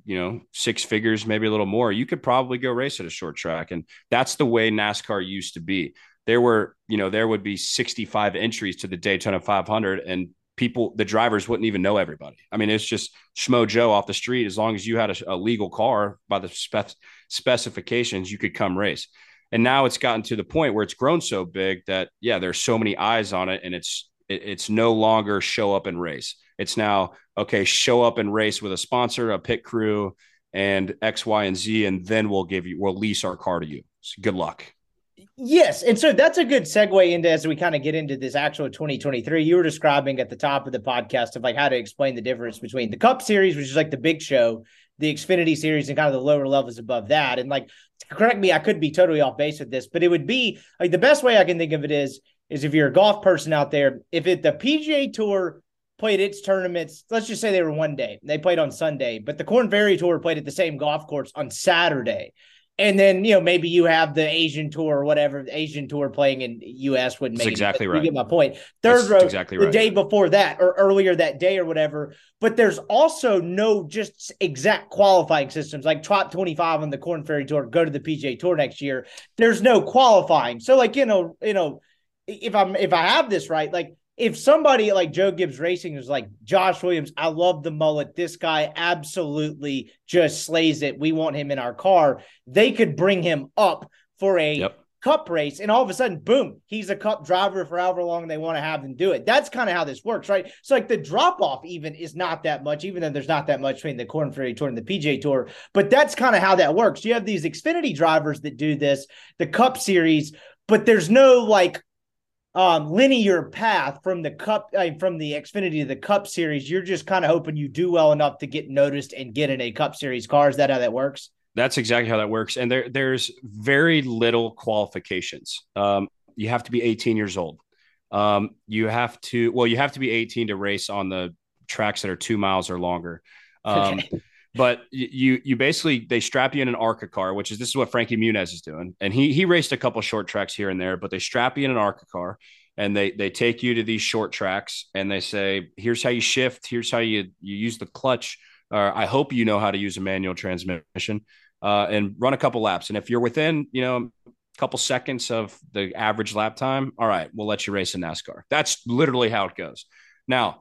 6 figures, maybe a little more, you could probably go race at a short track. And that's the way NASCAR used to be. There would be 65 entries to the Daytona 500, and the drivers wouldn't even know everybody. I mean, it's just Schmo Joe off the street. As long as you had a legal car by the specifications, you could come race. And now it's gotten to the point where it's grown so big that, there's so many eyes on it, and it's no longer show up and race. It's now, okay, show up and race with a sponsor, a pit crew, and X, Y, and Z, and then we'll lease our car to you. So good luck. Yes. And so that's a good segue into, as we kind of get into this actual 2023, you were describing at the top of the podcast of like how to explain the difference between the Cup Series, which is like the big show, the Xfinity Series, and kind of the lower levels above that. And like, correct me, I could be totally off base with this, but it would be like the best way I can think of it is if you're a golf person out there, if the PGA Tour played its tournaments, let's just say they were one day, they played on Sunday, but the Korn Ferry Tour played at the same golf course on Saturday. And then, maybe you have the Asian Tour or whatever, the Asian Tour playing in U.S. wouldn't make exactly right. You get my point. Third row, exactly right. The day before that or earlier that day or whatever. But there's also no just exact qualifying systems like top 25 on the Korn Ferry Tour, go to the PGA Tour next year. There's no qualifying. So like, if I have this right, like if somebody like Joe Gibbs Racing is like, Josh Williams, I love the mullet. This guy absolutely just slays it. We want him in our car. They could bring him up for a Cup race, and all of a sudden, boom, he's a Cup driver for however long they want to have him do it. That's kind of how this works, right? So like the drop-off even is not that much, even though there's not that much between the Korn Ferry Tour and the PGA Tour. But that's kind of how that works. You have these Xfinity drivers that do this, the Cup Series, but there's no like linear path from the from the Xfinity to the Cup Series. You're just kind of hoping you do well enough to get noticed and get in a Cup Series car. Is that how that works? That's exactly how that works. And there's very little qualifications. You have to be 18 years old. You have to be 18 to race on the tracks that are 2 miles or longer. Okay. But you basically, they strap you in an ARCA car, this is what Frankie Muniz is doing. And he raced a couple short tracks here and there, but they strap you in an ARCA car and they take you to these short tracks and they say, here's how you shift. Here's how you use the clutch. I hope you know how to use a manual transmission. and run a couple laps. And if you're within, a couple seconds of the average lap time, all right, we'll let you race in NASCAR. That's literally how it goes. Now,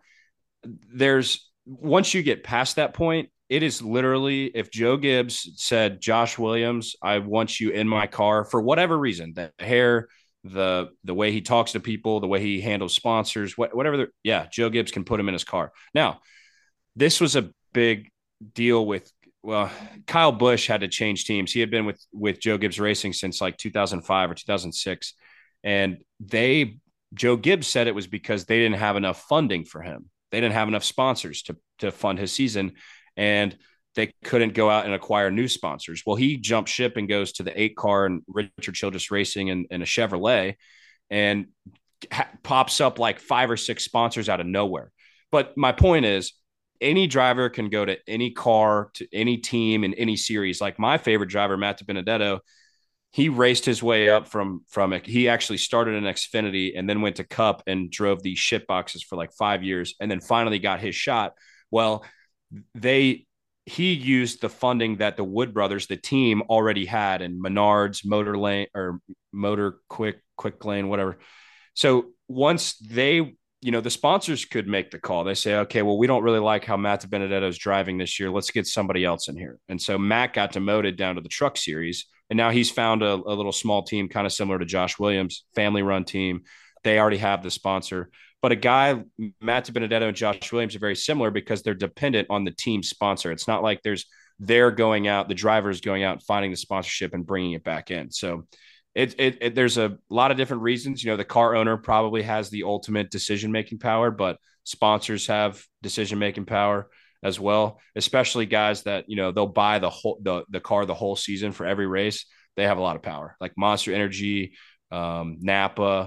once you get past that point, it is literally, if Joe Gibbs said, Josh Williams, I want you in my car for whatever reason, the hair, the way he talks to people, the way he handles sponsors, whatever. Joe Gibbs can put him in his car. Now, this was a big deal with, Kyle Busch had to change teams. He had been with Joe Gibbs Racing since like 2005 or 2006. And Joe Gibbs said it was because they didn't have enough funding for him. They didn't have enough sponsors to fund his season, and they couldn't go out and acquire new sponsors. Well, he jumped ship and goes to the 8-car and Richard Childress Racing and a Chevrolet, and pops up like 5 or 6 sponsors out of nowhere. But my point is, any driver can go to any car, to any team in any series. Like my favorite driver, Matt DiBenedetto, he raced his way up from it. He actually started in Xfinity and then went to Cup and drove these shit boxes for like 5 years, and then finally got his shot. Well, he used the funding that the Wood Brothers, the team, already had, in Menards, Motor Lane, or Motor Quick Lane, whatever. So once they, the sponsors could make the call. They say, okay, well, we don't really like how Matt DiBenedetto is driving this year. Let's get somebody else in here. And so Matt got demoted down to the Truck Series. And now he's found a little small team, kind of similar to Josh Williams, family-run team. They already have the sponsor. But a guy, Matt DiBenedetto and Josh Williams, are very similar because they're dependent on the team sponsor. It's not like they're going out, the driver's going out and finding the sponsorship and bringing it back in. So there's a lot of different reasons. The car owner probably has the ultimate decision-making power, but sponsors have decision-making power as well, especially guys that, they'll buy the car the whole season for every race. They have a lot of power, like Monster Energy, Napa,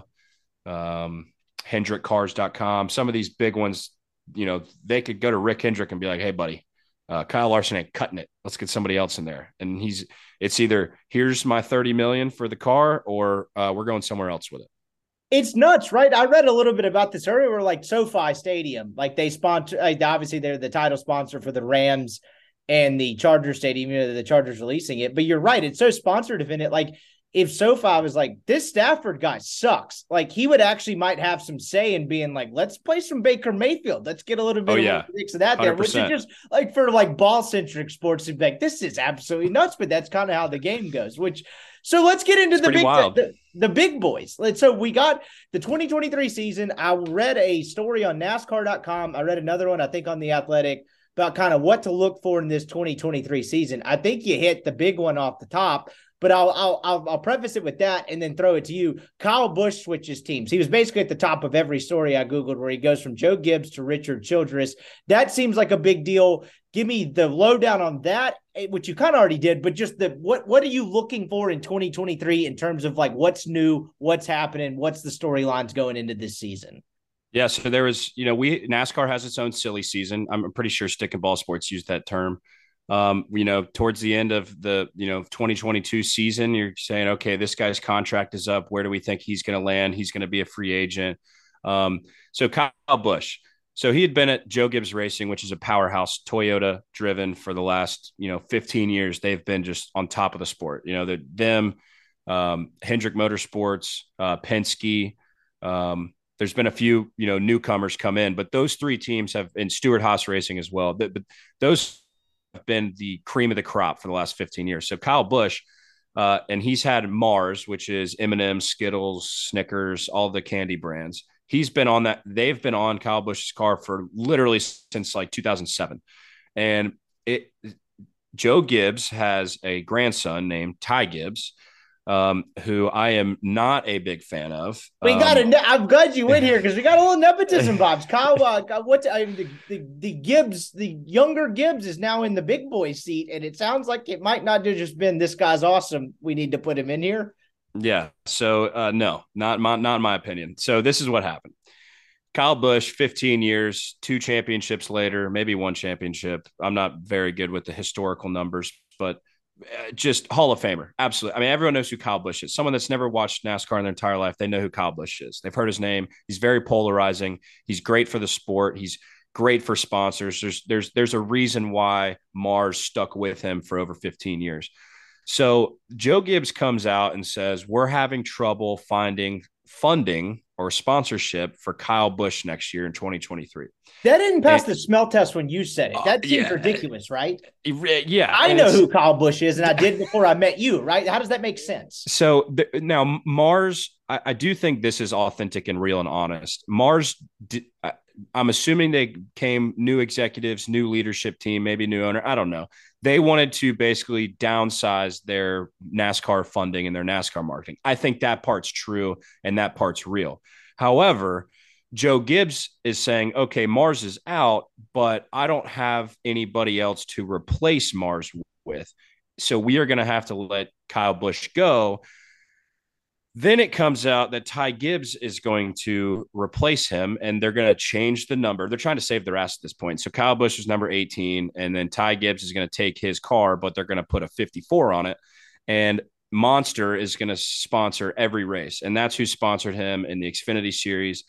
HendrickCars.com. Some of these big ones, they could go to Rick Hendrick and be like, hey, buddy, Kyle Larson ain't cutting it. Let's get somebody else in there. And it's either here's my $30 million for the car, or we're going somewhere else with it. It's nuts, right? I read a little bit about this earlier. Where like SoFi Stadium, like they sponsor, obviously they're the title sponsor for the Rams and the Chargers Stadium, the Chargers releasing it. But you're right. It's so sponsor dependent. Like if SoFi was like, this Stafford guy sucks, like he would actually might have some say in being like, let's play some Baker Mayfield. Let's get a little bit of mix of that 100%. There, which is just like for like ball centric sports, like this is absolutely nuts, but that's kind of how the game goes, so let's get into the big boys. So we got the 2023 season. I read a story on NASCAR.com. I read another one, I think, on The Athletic about kind of what to look for in this 2023 season. I think you hit the big one off the top, but I'll preface it with that and then throw it to you. Kyle Busch switches teams. He was basically at the top of every story I Googled, where he goes from Joe Gibbs to Richard Childress. That seems like a big deal. Give me the lowdown on that, which you kind of already did, but just what are you looking for in 2023 in terms of like what's new, what's happening, what's the storylines going into this season? Yeah, so there was, NASCAR has its own silly season. I'm pretty sure Stick and Ball Sports used that term. Towards the end of the, 2022 season, you're saying, okay, this guy's contract is up. Where do we think he's going to land? He's going to be a free agent. So Kyle Busch. So he had been at Joe Gibbs Racing, which is a powerhouse, Toyota driven for the last, 15 years. They've been just on top of the sport. Hendrick Motorsports, Penske. There's been a few, newcomers come in, but those three teams have, and Stewart-Haas Racing as well. But those have been the cream of the crop for the last 15 years. So Kyle Busch, and he's had Mars, which is M&M's, Skittles, Snickers, all the candy brands. He's been on that. They've been on Kyle Busch's car for literally since like 2007. And Joe Gibbs has a grandson named Ty Gibbs, who I am not a big fan of. I'm glad you went here because we got a little nepotism, Bobs. Kyle, the Gibbs, the younger Gibbs is now in the big boy seat, and it sounds like it might not have just been this guy's awesome. We need to put him in here. Yeah. So no, not my opinion. So this is what happened. Kyle Busch, 15 years, 2 championships later, maybe 1 championship. I'm not very good with the historical numbers, but just Hall of Famer. Absolutely. I mean, everyone knows who Kyle Busch is. Someone that's never watched NASCAR in their entire life, they know who Kyle Busch is. They've heard his name. He's very polarizing. He's great for the sport. He's great for sponsors. There's a reason why Mars stuck with him for over 15 years. So Joe Gibbs comes out and says, we're having trouble finding funding or sponsorship for Kyle Busch next year in 2023. That didn't pass the smell test when you said it. That seems ridiculous, right? Yeah. I know who Kyle Busch is, and I did before I met you, right? How does that make sense? So now Mars, I do think this is authentic and real and honest. Mars, I'm assuming they came new executives, new leadership team, maybe new owner. I don't know. They wanted to basically downsize their NASCAR funding and their NASCAR marketing. I think that part's true and that part's real. However, Joe Gibbs is saying, okay, Mars is out, but I don't have anybody else to replace Mars with. So we are going to have to let Kyle Busch go. Then it comes out that Ty Gibbs is going to replace him, and they're going to change the number. They're trying to save their ass at this point. So Kyle Busch is number 18, and then Ty Gibbs is going to take his car, but they're going to put a 54 on it. And Monster is going to sponsor every race, and that's who sponsored him in the Xfinity Series.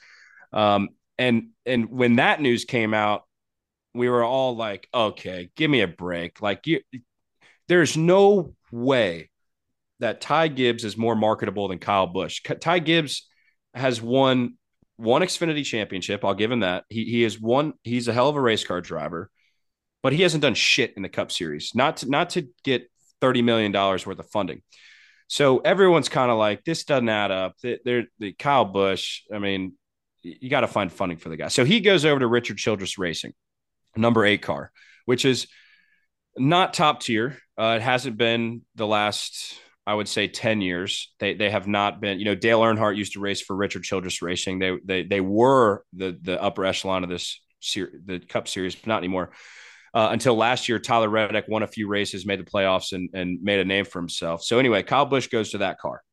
And when that news came out, we were all like, okay, give me a break. Like, there's no way that Ty Gibbs is more marketable than Kyle Busch. Ty Gibbs has won one Xfinity championship. I'll give him that. He has won. He's a hell of a race car driver, but he hasn't done shit in the Cup Series. Not to get $30 million worth of funding. So everyone's kind of like, this doesn't add up. The Kyle Busch, I mean, you got to find funding for the guy. So he goes over to Richard Childress Racing, number 8 car, which is not top tier. It hasn't been the last, I would say, 10 years. They have not been, Dale Earnhardt used to race for Richard Childress Racing. They were the upper echelon of the Cup Series, but not anymore. Until last year, Tyler Reddick won a few races, made the playoffs, and made a name for himself. So anyway, Kyle Busch goes to that car.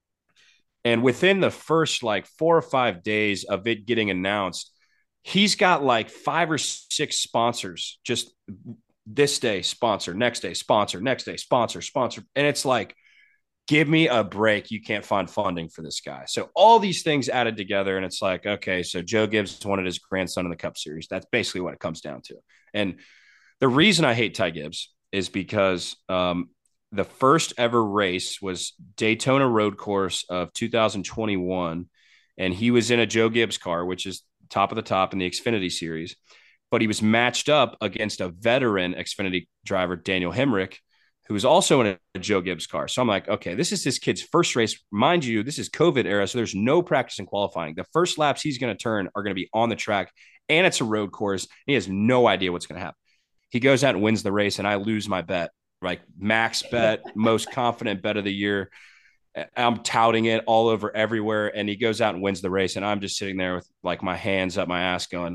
And within the first 4 or 5 days of it getting announced, he's got 5 or 6 sponsors. Just this day, sponsor, next day, sponsor, next day, sponsor. And it's like, give me a break. You can't find funding for this guy. So all these things added together, and it's like, okay, so Joe Gibbs wanted his grandson in the Cup Series. That's basically what it comes down to. And the reason I hate Ty Gibbs is because the first ever race was Daytona Road Course of 2021, and he was in a Joe Gibbs car, which is top of the top in the Xfinity Series, but he was matched up against a veteran Xfinity driver, Daniel Hemrick, who was also in a Joe Gibbs car. So I'm like, okay, this is this kid's first race. Mind you, this is COVID era, so there's no practice in qualifying. The first laps he's going to turn are going to be on the track, and it's a road course. He has no idea what's going to happen. He goes out and wins the race, and I lose my bet. Max bet, most confident bet of the year. I'm touting it all over everywhere, and he goes out and wins the race, and I'm just sitting there with my hands up my ass going,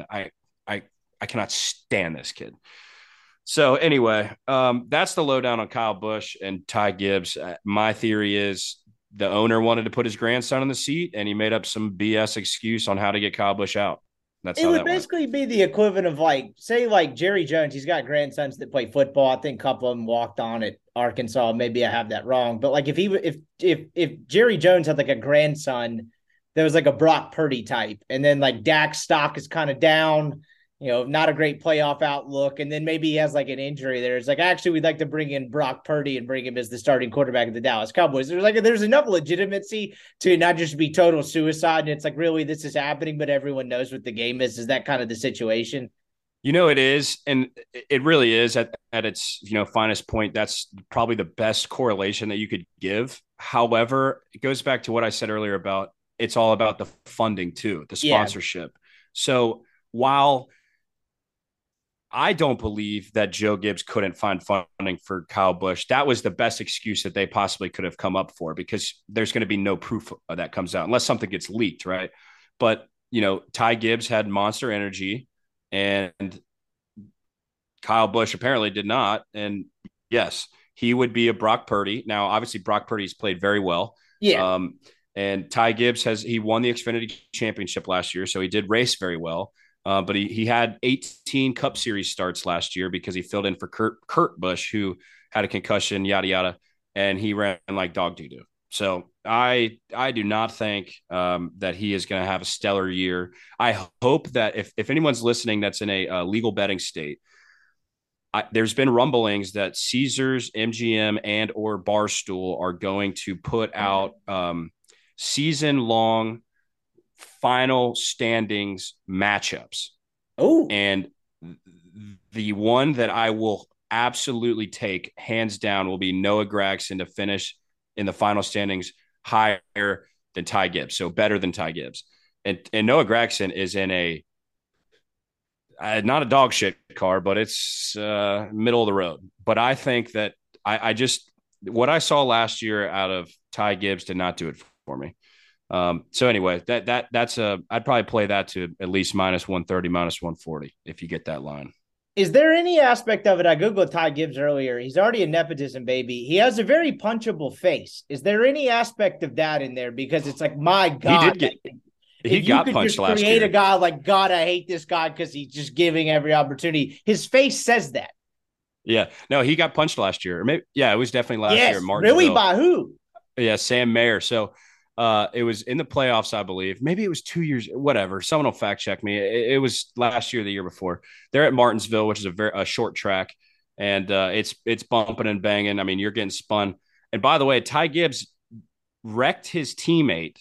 I cannot stand this kid. So anyway, that's the lowdown on Kyle Busch and Ty Gibbs. My theory is the owner wanted to put his grandson in the seat, and he made up some BS excuse on how to get Kyle Busch out. It would basically be the equivalent of say Jerry Jones. He's got grandsons that play football. I think a couple of them walked on at Arkansas. Maybe I have that wrong, but if Jerry Jones had a grandson that was a Brock Purdy type, and then Dak's stock is kind of down, not a great playoff outlook, and then maybe he has an injury there. It's actually we'd like to bring in Brock Purdy and bring him as the starting quarterback of the Dallas Cowboys. There's enough legitimacy to not just be total suicide, and it's really this is happening, but everyone knows what the game is. Is that kind of the situation? It is, and it really is at its finest point. That's probably the best correlation that you could give. However, it goes back to what I said earlier about it's all about the funding too, the sponsorship. Yeah. So while I don't believe that Joe Gibbs couldn't find funding for Kyle Busch, that was the best excuse that they possibly could have come up for, because there's going to be no proof that comes out unless something gets leaked, right? But Ty Gibbs had Monster Energy, and Kyle Busch apparently did not. And yes, he would be a Brock Purdy. Now, obviously, Brock Purdy's played very well. Yeah. And Ty Gibbs he won the Xfinity Championship last year, so he did race very well. But he had 18 Cup Series starts last year because he filled in for Kurt Busch, who had a concussion, yada, yada. And he ran like dog doo-doo. So I do not think that he is going to have a stellar year. I hope that if anyone's listening that's in a legal betting state, there's been rumblings that Caesars, MGM, and or Barstool are going to put out season-long final standings matchups. Oh, and the one that I will absolutely take hands down will be Noah Gragson to finish in the final standings higher than Ty Gibbs, so better than Ty Gibbs. And Noah Gragson is in a not a dog shit car, but it's middle of the road. But I think that I just what I saw last year out of Ty Gibbs did not do it for me. So anyway, that's I'd probably play that to at least minus 130, minus 140 if you get that line. Is there any aspect of it? I Googled Ty Gibbs earlier. He's already a nepotism baby. He has a very punchable face. Is there any aspect of that in there? Because it's like, my God, he got punched last year. Create a guy like, God, I hate this guy because he's just giving every opportunity. His face says that. Yeah, no, he got punched last year. Maybe, yeah, it was definitely last year. Really? By who? Yeah, Sam Mayer. So it was in the playoffs, I believe. Maybe it was 2 years, whatever. Someone will fact check me. It was last year, the year before. They're at Martinsville, which is a short track, and it's bumping and banging. I mean, you're getting spun. And by the way, Ty Gibbs wrecked his teammate,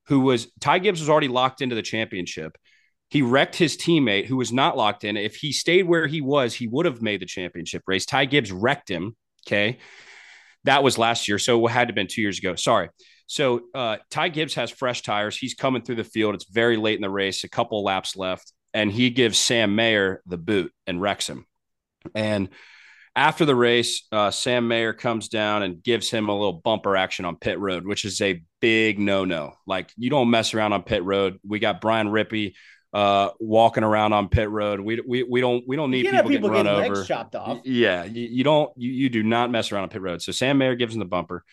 Ty Gibbs was already locked into the championship. He wrecked his teammate who was not locked in. If he stayed where he was, he would have made the championship race. Ty Gibbs wrecked him. Okay. That was last year. So it had to have been 2 years ago. Sorry. So Ty Gibbs has fresh tires. He's coming through the field. It's very late in the race, a couple of laps left. And he gives Sam Mayer the boot and wrecks him. And after the race, Sam Mayer comes down and gives him a little bumper action on pit road, which is a big no-no. Like, you don't mess around on pit road. We got Brian Rippey walking around on pit road. We don't need people getting run over. Legs chopped off. Yeah, you do not mess around on pit road. So Sam Mayer gives him the bumper.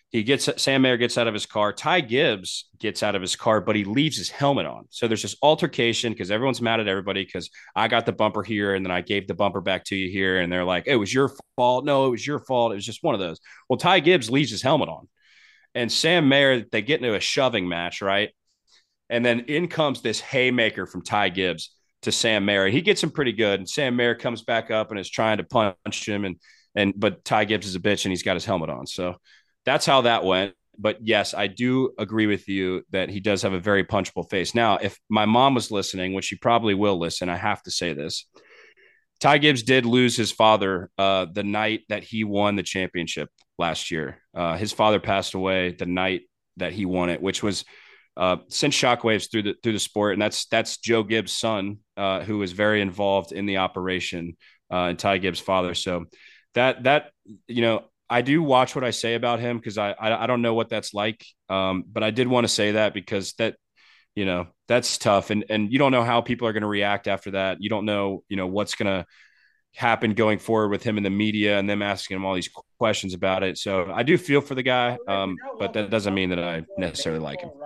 Sam Mayer gets out of his car. Ty Gibbs gets out of his car, but he leaves his helmet on. So there's this altercation because everyone's mad at everybody because I got the bumper here and then I gave the bumper back to you here. And they're like, it was your fault. No, it was your fault. It was just one of those. Well, Ty Gibbs leaves his helmet on. And Sam Mayer, they get into a shoving match, right? And then in comes this haymaker from Ty Gibbs to Sam Mayer. He gets him pretty good. And Sam Mayer comes back up and is trying to punch him. But Ty Gibbs is a bitch and he's got his helmet on. So that's how that went. But yes, I do agree with you that he does have a very punchable face. Now, if my mom was listening, which she probably will listen, I have to say this. Ty Gibbs did lose his father the night that he won the championship last year. His father passed away the night that he won it, which was sent shockwaves through the sport. And that's Joe Gibbs' son, who was very involved in the operation, and Ty Gibbs' father. So that I do watch what I say about him because I don't know what that's like. But I did want to say that because that's tough. And you don't know how people are going to react after that. You don't know, what's going to happen going forward with him in the media and them asking him all these questions about it. So I do feel for the guy. But that doesn't mean that I necessarily like him.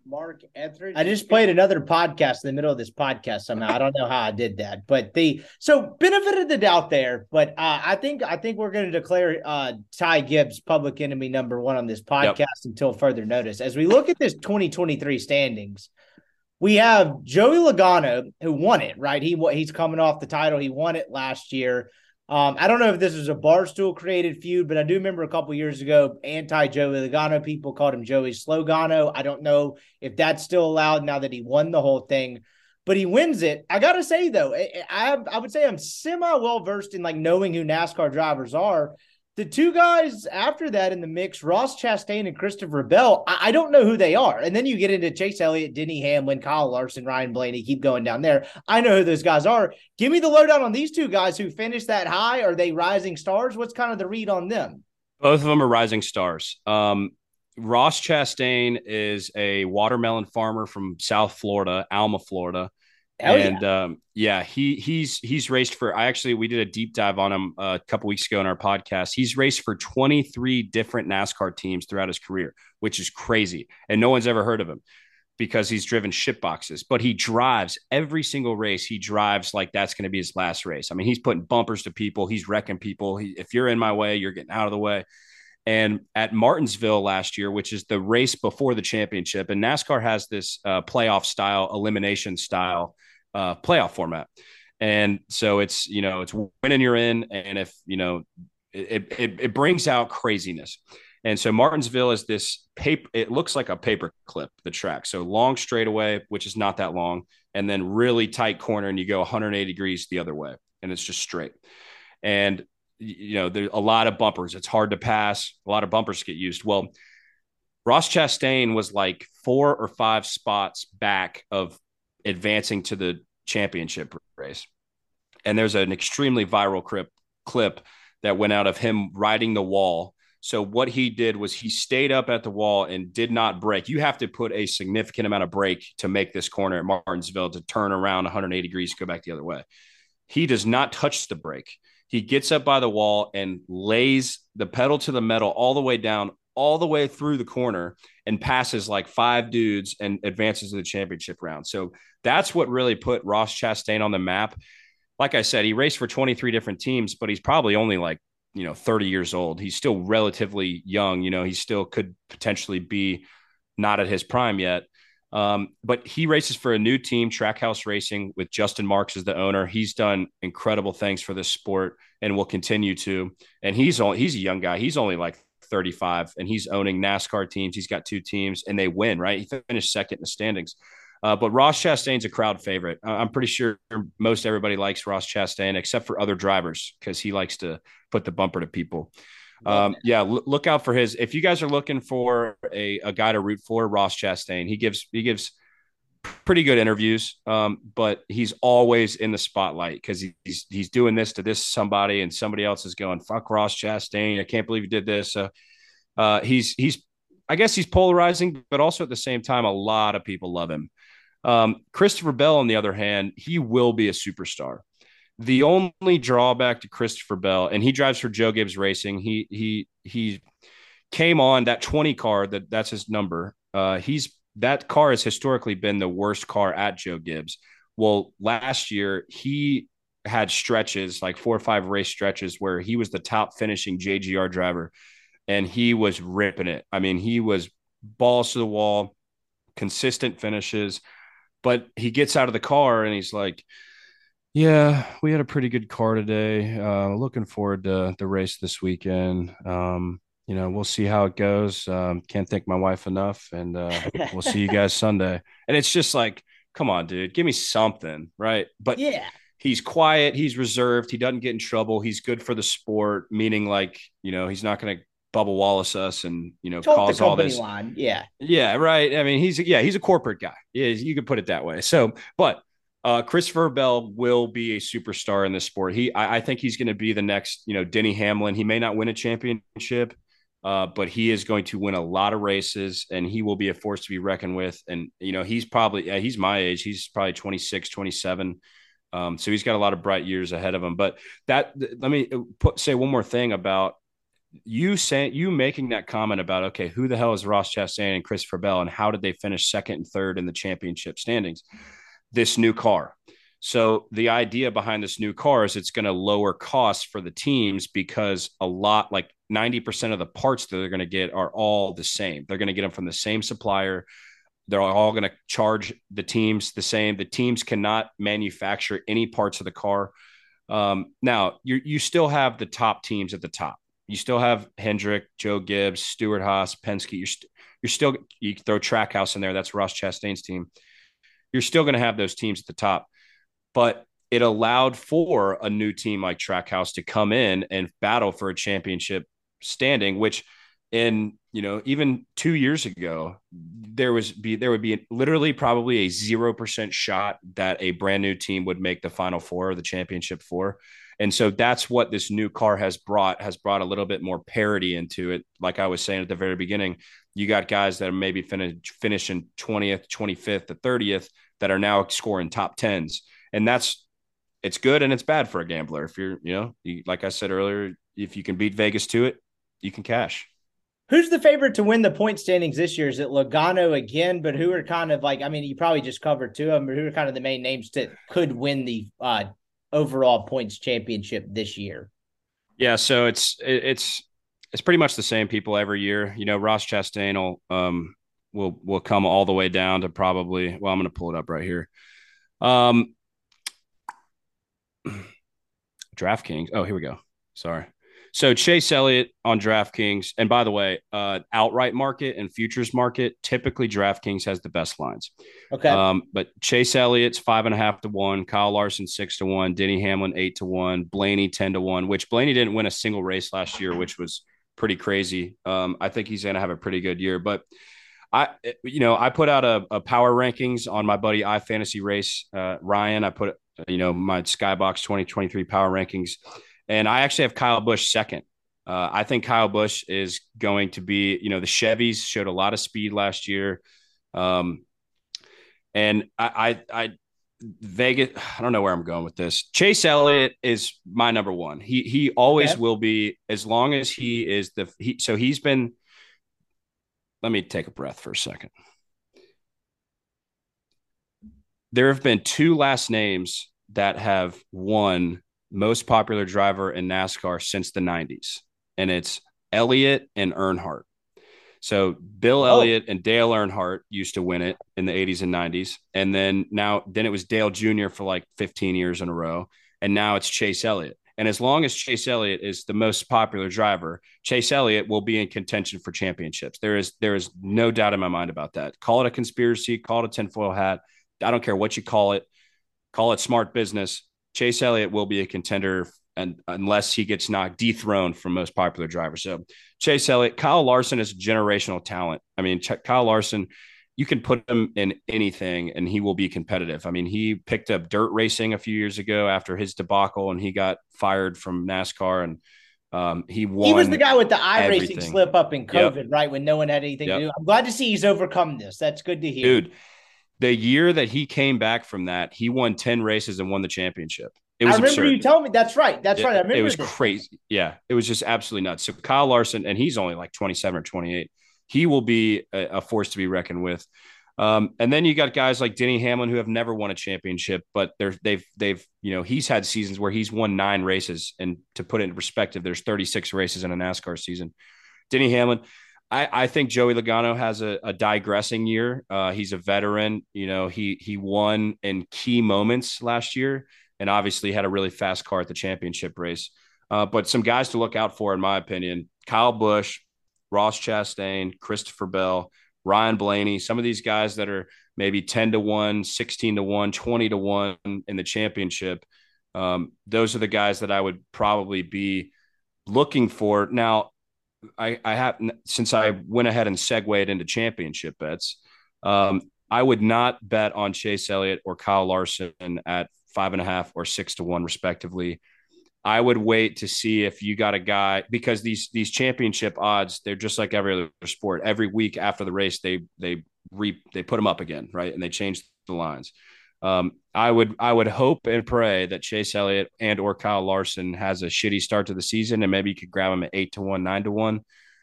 I just played another podcast in the middle of this podcast somehow. I don't know how I did that, but so benefit of the doubt there. But I think we're going to declare Ty Gibbs public enemy number one on this podcast until further notice. As we look at this 2023 standings, we have Joey Logano, who won it, right? He's coming off the title. He won it last year. I don't know if this was a Barstool created feud, but I do remember a couple years ago, anti-Joey Logano people called him Joey Slogano. I don't know if that's still allowed now that he won the whole thing, but he wins it. I got to say, though, I would say I'm semi-well-versed in knowing who NASCAR drivers are. The two guys after that in the mix, Ross Chastain and Christopher Bell, I don't know who they are. And then you get into Chase Elliott, Denny Hamlin, Kyle Larson, Ryan Blaney, keep going down there. I know who those guys are. Give me the lowdown on these two guys who finished that high. Are they rising stars? What's kind of the read on them? Both of them are rising stars. Ross Chastain is a watermelon farmer from South Florida, Alma, Florida. He's raced for, we did a deep dive on him a couple weeks ago in our podcast. He's raced for 23 different NASCAR teams throughout his career, which is crazy. And no one's ever heard of him because he's driven ship boxes, but he drives every single race. He drives like that's going to be his last race. I mean, he's putting bumpers to people. He's wrecking people. If you're in my way, you're getting out of the way. And at Martinsville last year, which is the race before the championship, and NASCAR has this playoff style, elimination style playoff format. And so it's, it's winning you're in. And if, it brings out craziness. And so Martinsville is this paper, it looks like a paper clip, the track. So long straightaway, which is not that long, and then really tight corner, and you go 180 degrees the other way, and it's just straight. And, there's a lot of bumpers. It's hard to pass. A lot of bumpers get used. Well, Ross Chastain was like 4 or 5 spots back of advancing to the championship race. And there's an extremely viral clip that went out of him riding the wall. So what he did was he stayed up at the wall and did not brake. You have to put a significant amount of brake to make this corner at Martinsville to turn around 180 degrees, go back the other way. He does not touch the brake. He gets up by the wall and lays the pedal to the metal all the way down, all the way through the corner, and passes like 5 dudes and advances to the championship round. So that's what really put Ross Chastain on the map. Like I said, he raced for 23 different teams, but he's probably only like, 30 years old. He's still relatively young. He still could potentially be not at his prime yet. But he races for a new team, Trackhouse Racing, with Justin Marks as the owner. He's done incredible things for this sport and will continue to. And he's a young guy. He's only like 35, and he's owning NASCAR teams. He's got 2 teams, and they win, right? He finished second in the standings. But Ross Chastain's a crowd favorite. I'm pretty sure most everybody likes Ross Chastain, except for other drivers, because he likes to put the bumper to people. Look out for his. If you guys are looking for a guy to root for, Ross Chastain. He gives pretty good interviews, but he's always in the spotlight because he's doing this to this somebody, and somebody else is going, "Fuck Ross Chastain! I can't believe he did this." He's I guess he's polarizing, but also at the same time, a lot of people love him. Christopher Bell, on the other hand, he will be a superstar. The only drawback to Christopher Bell, and he drives for Joe Gibbs Racing. He came on that 20 car. That's his number. That car has historically been the worst car at Joe Gibbs. Well, last year he had stretches, like 4 or 5 race stretches, where he was the top finishing JGR driver, and he was ripping it. I mean, he was balls to the wall, consistent finishes. But he gets out of the car and he's like, "Yeah, we had a pretty good car today. Looking forward to the race this weekend. We'll see how it goes. Can't thank my wife enough, and we'll see you guys Sunday." And it's just like, come on, dude, give me something, right? But yeah, he's quiet, he's reserved, he doesn't get in trouble, he's good for the sport, meaning like, he's not going to Bubba Wallace us and, cause all this. Line. Yeah. Yeah. Right. I mean, he's a corporate guy. Yeah, you could put it that way. So, but Christopher Bell will be a superstar in this sport. I think he's going to be the next, Denny Hamlin. He may not win a championship, but he is going to win a lot of races, and he will be a force to be reckoned with. And, he's my age. He's probably 26, 27. So he's got a lot of bright years ahead of him. But let me say one more thing about you making that comment about, okay, who the hell is Ross Chastain and Christopher Bell, and how did they finish second and third in the championship standings? This new car. So the idea behind this new car is it's going to lower costs for the teams, because a lot, like 90% of the parts that they're going to get are all the same. They're going to get them from the same supplier. They're all going to charge the teams the same. The teams cannot manufacture any parts of the car. Now you still have the top teams at the top. You still have Hendrick, Joe Gibbs, Stewart-Haas, Penske. You throw Trackhouse in there. That's Ross Chastain's team. You're still going to have those teams at the top, but it allowed for a new team like Trackhouse to come in and battle for a championship standing, which even 2 years ago, there would be literally probably a 0% shot that a brand new team would make the Final Four or the Championship Four. And so that's what this new car has brought a little bit more parity into it. Like I was saying at the very beginning, you got guys that are maybe finishing 20th, 25th, to 30th that are now scoring top 10s. And it's good and it's bad for a gambler. If you're, like I said earlier, if you can beat Vegas to it, you can cash. Who's the favorite to win the point standings this year? Is it Logano again? But who are kind of like, I mean, you probably just covered 2 of them, but who are kind of the main names that could win the overall points championship this year? Yeah, so it's it's pretty much the same people every year. Ross Chastain will come all the way down to probably. Well, I'm going to pull it up right here. DraftKings. Oh, here we go. Sorry. So Chase Elliott on DraftKings, and by the way, outright market and futures market, typically DraftKings has the best lines. Okay. But Chase Elliott's 5.5 to 1, Kyle Larson 6 to 1, Denny Hamlin 8 to 1, Blaney 10 to 1. Which Blaney didn't win a single race last year, which was pretty crazy. I think he's going to have a pretty good year. But I put out a power rankings on my buddy iFantasy Race, Ryan. I put my Skybox 2023 power rankings. And I actually have Kyle Busch second. I think Kyle Busch is going to be, the Chevys showed a lot of speed last year. And Vegas, I don't know where I'm going with this. Chase Elliott is my number one. He always will be, as long as he is so he's been, let me take a breath for a second. There have been 2 last names that have won most popular driver in NASCAR since the 90s, and it's Elliott and Earnhardt. So Bill Elliott and Dale Earnhardt used to win it in the 80s and 90s, and then it was Dale Jr. for like 15 years in a row, and now it's Chase Elliott. And as long as Chase Elliott is the most popular driver, Chase Elliott will be in contention for championships. There is no doubt in my mind about that. Call it a conspiracy, call it a tinfoil hat. I don't care what you call it smart business. Chase Elliott will be a contender, and unless he gets dethroned from most popular driver. So Chase Elliott, Kyle Larson is generational talent. I mean, Kyle Larson, you can put him in anything and he will be competitive. I mean, he picked up dirt racing a few years ago after his debacle, and he got fired from NASCAR, and he won. He was the guy with the everything. iRacing slip up in COVID, right? When no one had anything to do. I'm glad to see he's overcome this. That's good to hear. Dude, the year that he came back from that, he won 10 races and won the championship. It was I remember absurd. You telling me. That's right. I remember it was crazy. Yeah, it was just absolutely nuts. So Kyle Larson, and he's only like 27 or 28. He will be a force to be reckoned with. And then you got guys like Denny Hamlin who have never won a championship, but they've he's had seasons where he's won 9 races. And to put it in perspective, there's 36 races in a NASCAR season. Denny Hamlin. I think Joey Logano has a digressing year. He's a veteran. He won in key moments last year, and obviously had a really fast car at the championship race. But some guys to look out for, in my opinion: Kyle Busch, Ross Chastain, Christopher Bell, Ryan Blaney. Some of these guys that are maybe 10 to 1, 16 to 1, 20 to 1 in the championship. Those are the guys that I would probably be looking for. Now, I have, since I went ahead and segued into championship bets, I would not bet on Chase Elliott or Kyle Larson at 5.5 or 6 to 1 respectively. I would wait to see if you got a guy, because these championship odds, they're just like every other sport. Every week after the race, they put them up again, right? And they change the lines. I would hope and pray that Chase Elliott and or Kyle Larson has a shitty start to the season, and maybe you could grab him at 8 to 1, 9 to 1.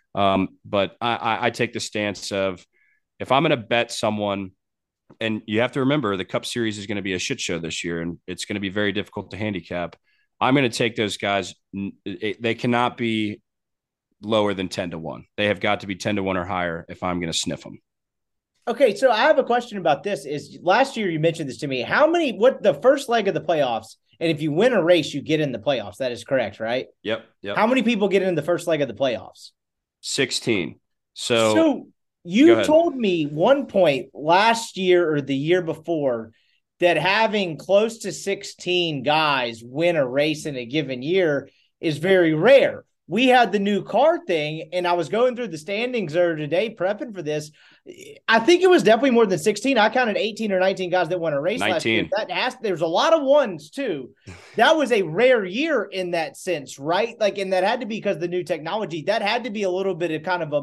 But I take the stance of, if I'm going to bet someone, and you have to remember the Cup Series is going to be a shit show this year, and it's going to be very difficult to handicap. I'm going to take those guys. They cannot be lower than 10 to 1. They have got to be 10 to 1 or higher if I'm going to sniff them. Okay, so I have a question about this. Is last year you mentioned this to me. What the first leg of the playoffs, and if you win a race, you get in the playoffs. That is correct, right? Yep. How many people get in the first leg of the playoffs? 16. So you told me one point last year or the year before that having close to 16 guys win a race in a given year is very rare. We had the new car thing, and I was going through the standings earlier today prepping for this. I think it was definitely more than 16. I counted 18 or 19 guys that won a race 19. last year. There's a lot of ones too. That was a rare year in that sense, right? And that had to be because of the new technology. That had to be a little bit of kind of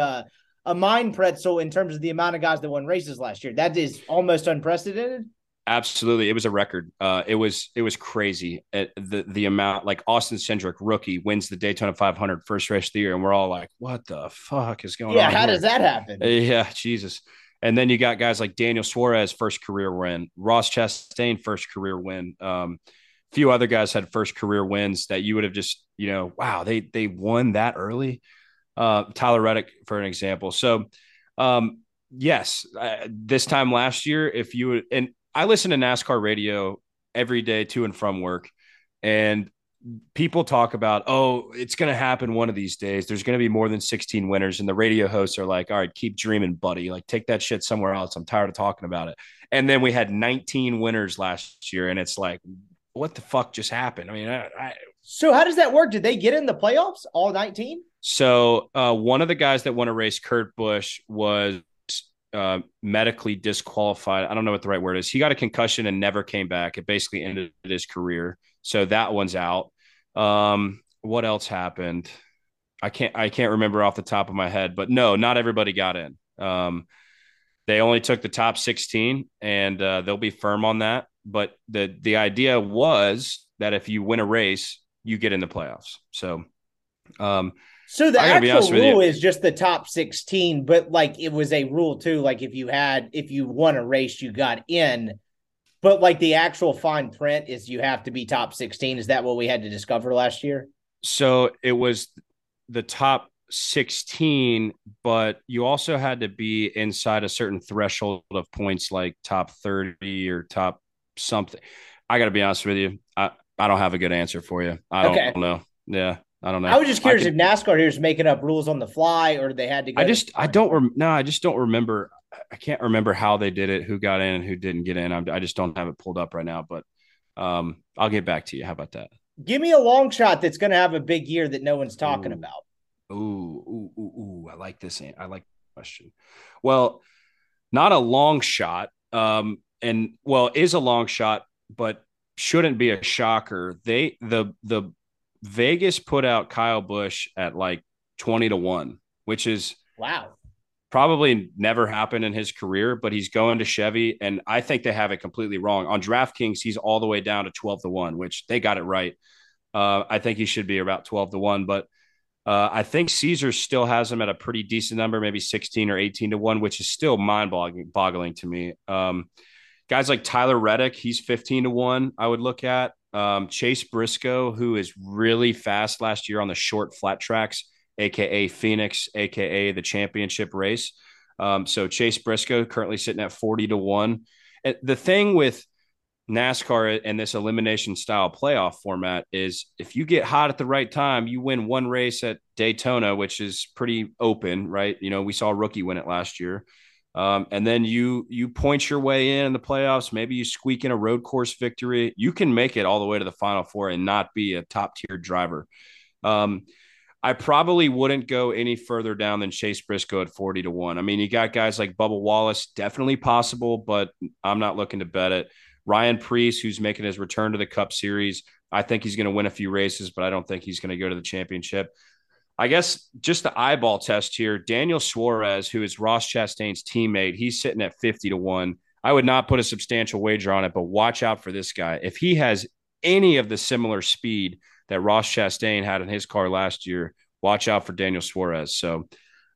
a mind pretzel in terms of the amount of guys that won races last year. That is almost unprecedented. Absolutely. It was a record. It was crazy. The amount, like Austin Cindric, rookie, wins the Daytona 500 first race of the year. And we're all like, what the fuck is going on? Yeah. How does that happen? Yeah. Jesus. And then you got guys like Daniel Suarez, first career win, Ross Chastain, first career win. few other guys had first career wins that you would have just, wow, they won that early. Tyler Reddick, for an example. So, yes, this time last year, if you would, and I listen to NASCAR radio every day to and from work, and people talk about, oh, it's going to happen one of these days. There's going to be more than 16 winners. And the radio hosts are like, all right, keep dreaming, buddy. Like, take that shit somewhere else. I'm tired of talking about it. And then we had 19 winners last year. And it's like, what the fuck just happened? I mean, so how does that work? Did they get in the playoffs, all 19? So one of the guys that won a race, Kurt Busch, was medically disqualified. I don't know what the right word is. He got a concussion and never came back. It basically ended his career. So that one's out. What else happened? I can't remember off the top of my head, but no, not everybody got in. They only took the top 16, and they'll be firm on that. But the idea was that if you win a race, you get in the playoffs. So the actual rule is just the top 16, but like it was a rule too. Like if you won a race, you got in. But like the actual fine print is you have to be top 16. Is that what we had to discover last year? So it was the top 16, but you also had to be inside a certain threshold of points, like top 30 or top something. I got to be honest with you. I don't have a good answer for you. I don't know. Yeah. I don't know. I was just curious if NASCAR here is making up rules on the fly or they had to go. I just don't remember. I can't remember how they did it, who got in and who didn't get in. I just don't have it pulled up right now, but I'll get back to you. How about that? Give me a long shot that's going to have a big year that no one's talking about. Ooh. I like this. I like the question. Well, not a long shot. Is a long shot, but shouldn't be a shocker. The Vegas put out Kyle Busch at like 20-1, which is wow. Probably never happened in his career, but he's going to Chevy, and I think they have it completely wrong. On DraftKings, he's all the way down to 12-1, which they got it right. I think he should be about 12-1, but I think Caesar still has him at a pretty decent number, maybe 16 or 18-1, which is still mind-boggling to me. Guys like Tyler Reddick, he's 15-1, I would look at. Chase Briscoe, who is really fast last year on the short flat tracks, AKA Phoenix, AKA the championship race. So Chase Briscoe currently sitting at 40-1. The thing with NASCAR and this elimination style playoff format is if you get hot at the right time, you win one race at Daytona, which is pretty open, right? We saw a rookie win it last year. And then you point your way in the playoffs. Maybe you squeak in a road course victory. You can make it all the way to the Final Four and not be a top tier driver. I probably wouldn't go any further down than Chase Briscoe at 40-1. I mean, you got guys like Bubba Wallace, definitely possible, but I'm not looking to bet it. Ryan Preece, who's making his return to the Cup Series. I think he's going to win a few races, but I don't think he's going to go to the championship. I guess just the eyeball test here, Daniel Suarez, who is Ross Chastain's teammate, he's sitting at 50-1. I would not put a substantial wager on it, but watch out for this guy. If he has any of the similar speed that Ross Chastain had in his car last year, watch out for Daniel Suarez. So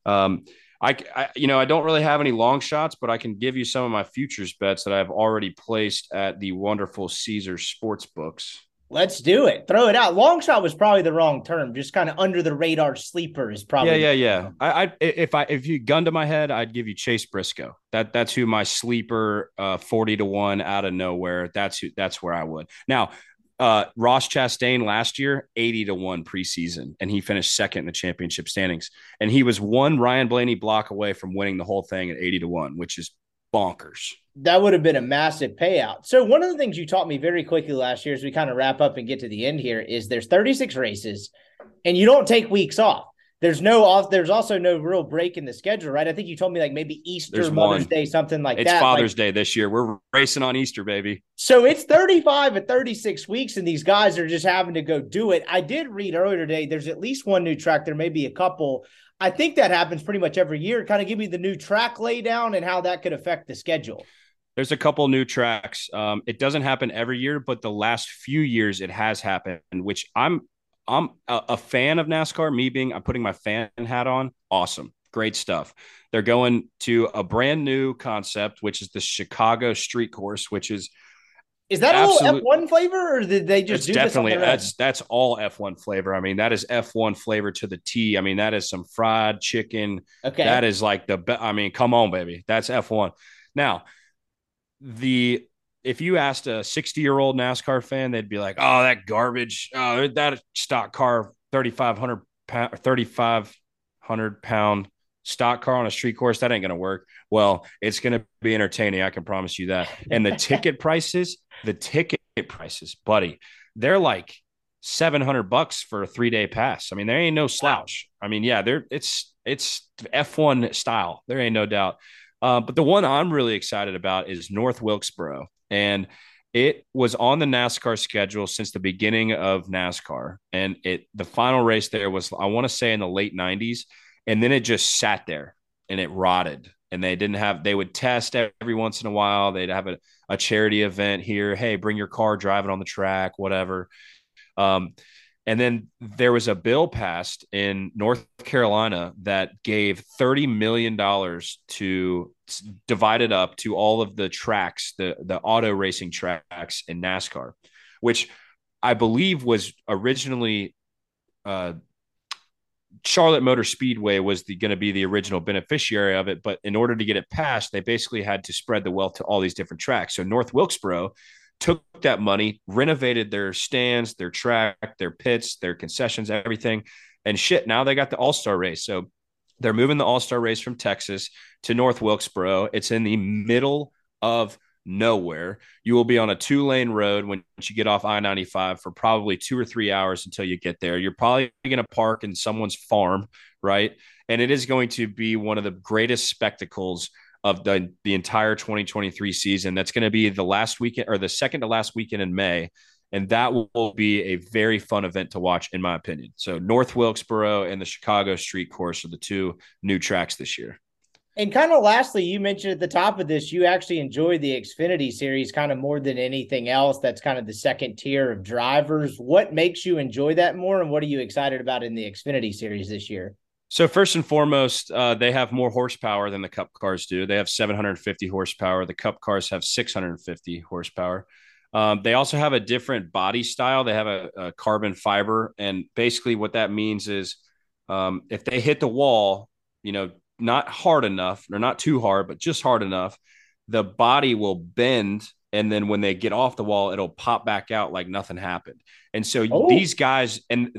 I don't really have any long shots, but I can give you some of my futures bets that I've already placed at the wonderful Caesar sports books. Let's do it. Throw it out. Long shot was probably the wrong term. Just kind of under the radar sleeper is probably. Yeah. If you gun to my head, I'd give you Chase Briscoe. That's who my sleeper 40-1 out of nowhere. That's where I would. Now, Ross Chastain last year, 80-1 preseason, and he finished second in the championship standings. And he was one Ryan Blaney block away from winning the whole thing at 80-1, which is bonkers. That would have been a massive payout. So one of the things you taught me very quickly last year as we kind of wrap up and get to the end here is there's 36 races and you don't take weeks off. There's also no real break in the schedule, right? I think you told me like maybe Easter, Mother's Day, something like that. It's Father's Day this year. We're racing on Easter, baby. So it's 35 and 36 weeks and these guys are just having to go do it. I did read earlier today, there's at least one new track. There may be a couple. I think that happens pretty much every year. Kind of give me the new track laydown and how that could affect the schedule. There's a couple new tracks. It doesn't happen every year, but the last few years it has happened, which I'm a fan of NASCAR. I'm putting my fan hat on. Awesome. Great stuff. They're going to a brand new concept, which is the Chicago Street Course, which is Is that a little F1 flavor, or did they just do definitely this on their own? that's all F1 flavor. I mean, that is F1 flavor to the T. I mean, that is some fried chicken. Okay. That is like I mean, come on, baby. That's F1. Now, if you asked a 60-year-old NASCAR fan, they'd be like, "Oh, that garbage. Oh, that stock car 3,500 pound stock car on a street course, that ain't going to work." Well, it's going to be entertaining. I can promise you that. And the ticket prices, buddy, they're like $700 for a 3-day pass. I mean, there ain't no slouch. I mean, yeah, it's F1 style. There ain't no doubt. But the one I'm really excited about is North Wilkesboro. And it was on the NASCAR schedule since the beginning of NASCAR. And the final race there was, I want to say, in the late 90s. And then it just sat there and it rotted. And they would test every once in a while. They'd have a charity event here. Hey, bring your car, drive it on the track, whatever. And then there was a bill passed in North Carolina that gave $30 million to divide it up to all of the tracks, the auto racing tracks in NASCAR, which I believe was originally Charlotte Motor Speedway was going to be the original beneficiary of it. But in order to get it passed, they basically had to spread the wealth to all these different tracks. So North Wilkesboro took that money, renovated their stands, their track, their pits, their concessions, everything. And shit, now they got the All-Star race. So they're moving the All-Star race from Texas to North Wilkesboro. It's in the middle of nowhere. You will be on a 2-lane road when you get off I-95 for probably 2 or 3 hours until you get there. You're probably going to park in someone's farm, right? And it is going to be one of the greatest spectacles of the entire 2023 season. That's going to be the last weekend, or the second to last weekend in May. And that will be a very fun event to watch, in my opinion. So North Wilkesboro and the Chicago Street Course are the two new tracks this year. And kind of lastly, you mentioned at the top of this, you actually enjoy the Xfinity series kind of more than anything else. That's kind of the second tier of drivers. What makes you enjoy that more, and what are you excited about in the Xfinity series this year? So first and foremost, they have more horsepower than the Cup cars do. They have 750 horsepower. The Cup cars have 650 horsepower. They also have a different body style. They have a carbon fiber. And basically what that means is if they hit the wall, not hard enough, or not too hard, but just hard enough, the body will bend. And then when they get off the wall, it'll pop back out like nothing happened. And so these guys, and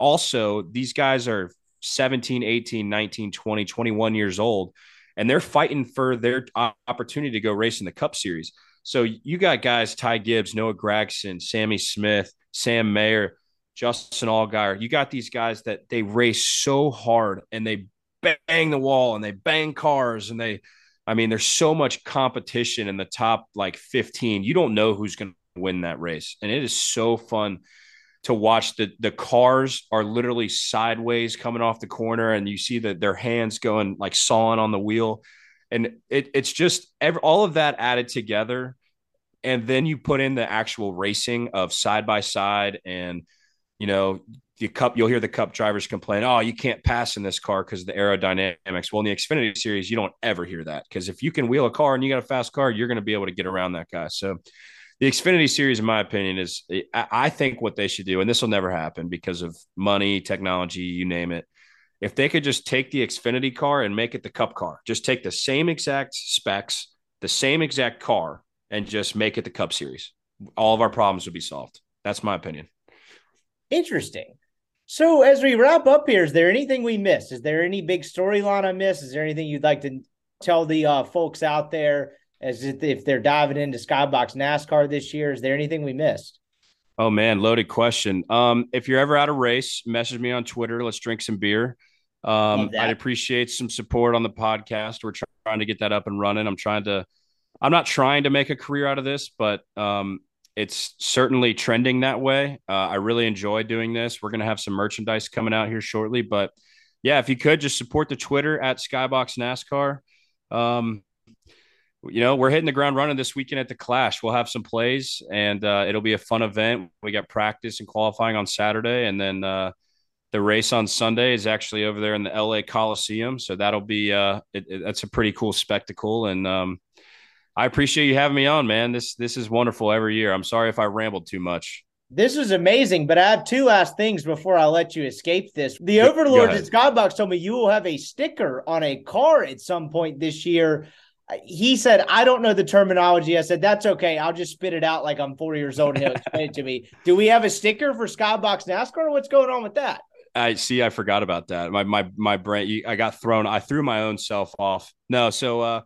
these guys are 17, 18, 19, 20, 21 years old, and they're fighting for their opportunity to go race in the Cup Series. So you got guys, Ty Gibbs, Noah Gragson, Sammy Smith, Sam Mayer, Justin Allgaier. You got these guys that they race so hard and they bang the wall and they bang cars, and there's so much competition in the top like 15. You don't know who's going to win that race. And it is so fun to watch. The cars are literally sideways coming off the corner, and you see that their hands going like sawing on the wheel. And it's just all of that added together. And then you put in the actual racing of side by side, and you'll hear the Cup drivers complain, "Oh, you can't pass in this car because of the aerodynamics." Well, in the Xfinity series, you don't ever hear that, because if you can wheel a car and you got a fast car, you're going to be able to get around that guy. So the Xfinity series, in my opinion, I think what they should do, and this will never happen because of money, technology, you name it. If they could just take the Xfinity car and make it the Cup car, just take the same exact specs, the same exact car, and just make it the Cup Series, all of our problems would be solved. That's my opinion. Interesting. So as we wrap up here, is there anything we missed? Is there any big storyline I missed? Is there anything you'd like to tell the folks out there as if they're diving into Skybox NASCAR this year? Is there anything we missed? Oh, man, loaded question. If you're ever at a race, message me on Twitter. Let's drink some beer. I'd appreciate some support on the podcast. We're trying to get that up and running. I'm not trying to make a career out of this, but it's certainly trending that way. I really enjoy doing this. We're going to have some merchandise coming out here shortly, but yeah, if you could just support the Twitter at Skybox NASCAR. We're hitting the ground running this weekend at the Clash. We'll have some plays, and it'll be a fun event. We got practice and qualifying on Saturday, and then the race on Sunday is actually over there in the LA Coliseum. So that'll be that's a pretty cool spectacle. And I appreciate you having me on, man. This is wonderful every year. I'm sorry if I rambled too much. This is amazing, but I have two last things before I let you escape this. The Go Overlords at ahead. Skybox told me you will have a sticker on a car at some point this year. He said, I don't know the terminology. I said, that's okay. I'll just spit it out like I'm 4 years old and he'll explain it to me. Do we have a sticker for Skybox NASCAR? What's going on with that? I forgot about that. My brain, I got thrown. I threw my own self off. No, so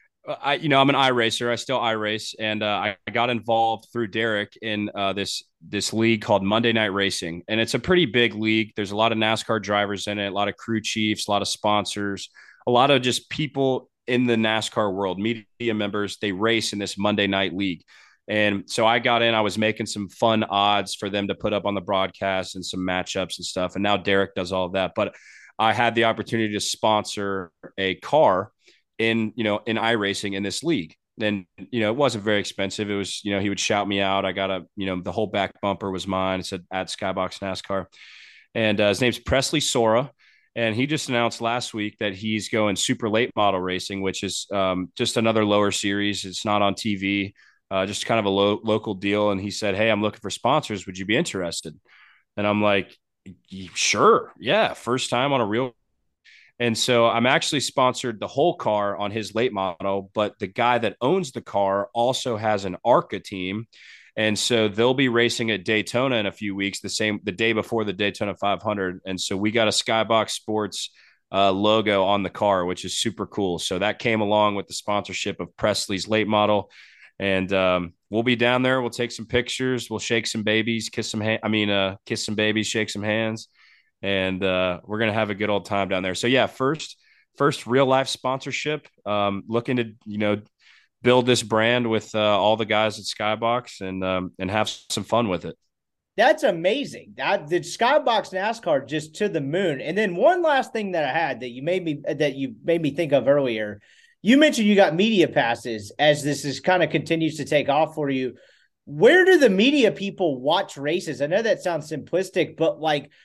I'm an iRacer. I still iRace, and I got involved through Derek in this league called Monday Night Racing, and it's a pretty big league. There's a lot of NASCAR drivers in it, a lot of crew chiefs, a lot of sponsors, a lot of just people in the NASCAR world, media members. They race in this Monday Night League. And so I got in, I was making some fun odds for them to put up on the broadcast and some matchups and stuff. And now Derek does all of that. But I had the opportunity to sponsor a car in iRacing in this league. And, it wasn't very expensive. It was, he would shout me out. I got the whole back bumper was mine. It said at Skybox NASCAR. And his name's Presley Sora. And he just announced last week that he's going super late model racing, which is just another lower series. It's not on TV. Just kind of a local deal. And he said, hey, I'm looking for sponsors. Would you be interested? And I'm like, sure. Yeah. First time on a real. And so I'm actually sponsored the whole car on his late model, but the guy that owns the car also has an ARCA team. And so they'll be racing at Daytona in a few weeks, the day before the Daytona 500. And so we got a Skybox Sports logo on the car, which is super cool. So that came along with the sponsorship of Presley's late model. And we'll be down there. We'll take some pictures. We'll shake some babies, kiss some babies, shake some hands. And we're going to have a good old time down there. So yeah, first real life sponsorship, looking to, build this brand with all the guys at Skybox and have some fun with it. That's amazing. The Skybox NASCAR just to the moon. And then one last thing that I had that you made me think of earlier. You mentioned you got media passes as this is kind of continues to take off for you. Where do the media people watch races? I know that sounds simplistic, but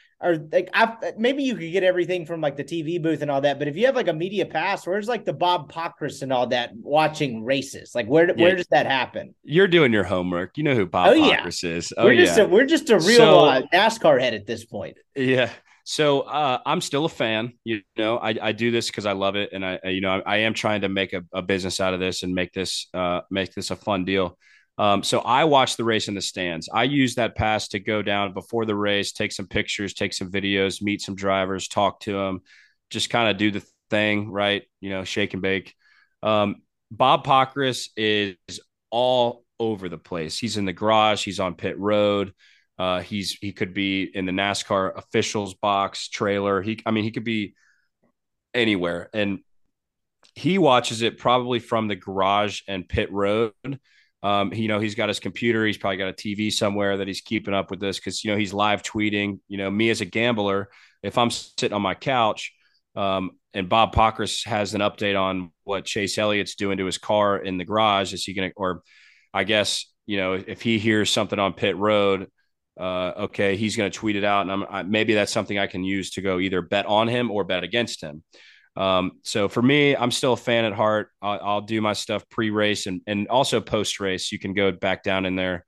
maybe you could get everything from like the TV booth and all that. But if you have like a media pass, where's like the Bob Pockris and all that watching races? Like where does that happen? You're doing your homework. You know who Bob Pockris is. We're just a real NASCAR head at this point. Yeah. So I'm still a fan. I do this because I love it, and I am trying to make a business out of this and make this a fun deal. So I watch the race in the stands. I use that pass to go down before the race, take some pictures, take some videos, meet some drivers, talk to them, just kind of do the thing, right? Shake and bake. Bob Pockris is all over the place. He's in the garage. He's on pit road. He could be in the NASCAR officials box trailer. He could be anywhere, and he watches it probably from the garage and pit road. He's got his computer. He's probably got a TV somewhere that he's keeping up with this because, he's live tweeting. Me as a gambler, if I'm sitting on my couch and Bob Pockris has an update on what Chase Elliott's doing to his car in the garage, is he going to, or I guess, if he hears something on pit road, okay, he's going to tweet it out. And maybe that's something I can use to go either bet on him or bet against him. So for me, I'm still a fan at heart. I'll do my stuff pre-race and also post-race. You can go back down in there.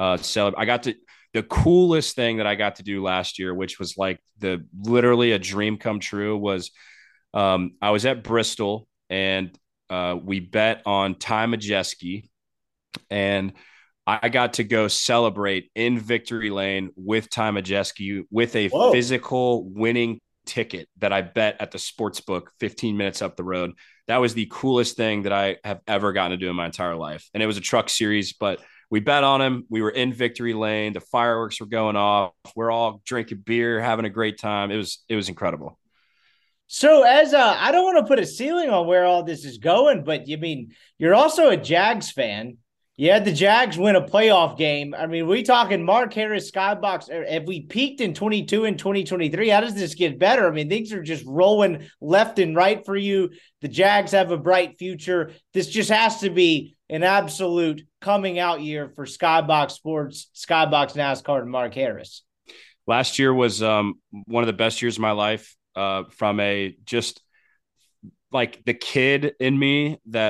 The coolest thing that I got to do last year, which was like literally a dream come true, was I was at Bristol and we bet on Ty Majeski, and I got to go celebrate in victory lane with Ty Majeski with a physical winning ticket that I bet at the sports book 15 minutes up the road. That was the coolest thing that I have ever gotten to do in my entire life. And it was a truck series, but we bet on him. We were in victory lane. The fireworks were going off. We're all drinking beer, having a great time. It was incredible. So I don't want to put a ceiling on where all this is going, but you're also a Jags fan. You had the Jags win a playoff game. We talking Mark Harris, Skybox. Have we peaked in 22 and 2023? How does this get better? Things are just rolling left and right for you. The Jags have a bright future. This just has to be an absolute coming out year for Skybox Sports, Skybox NASCAR, and Mark Harris. Last year was one of the best years of my life from just like the kid in me that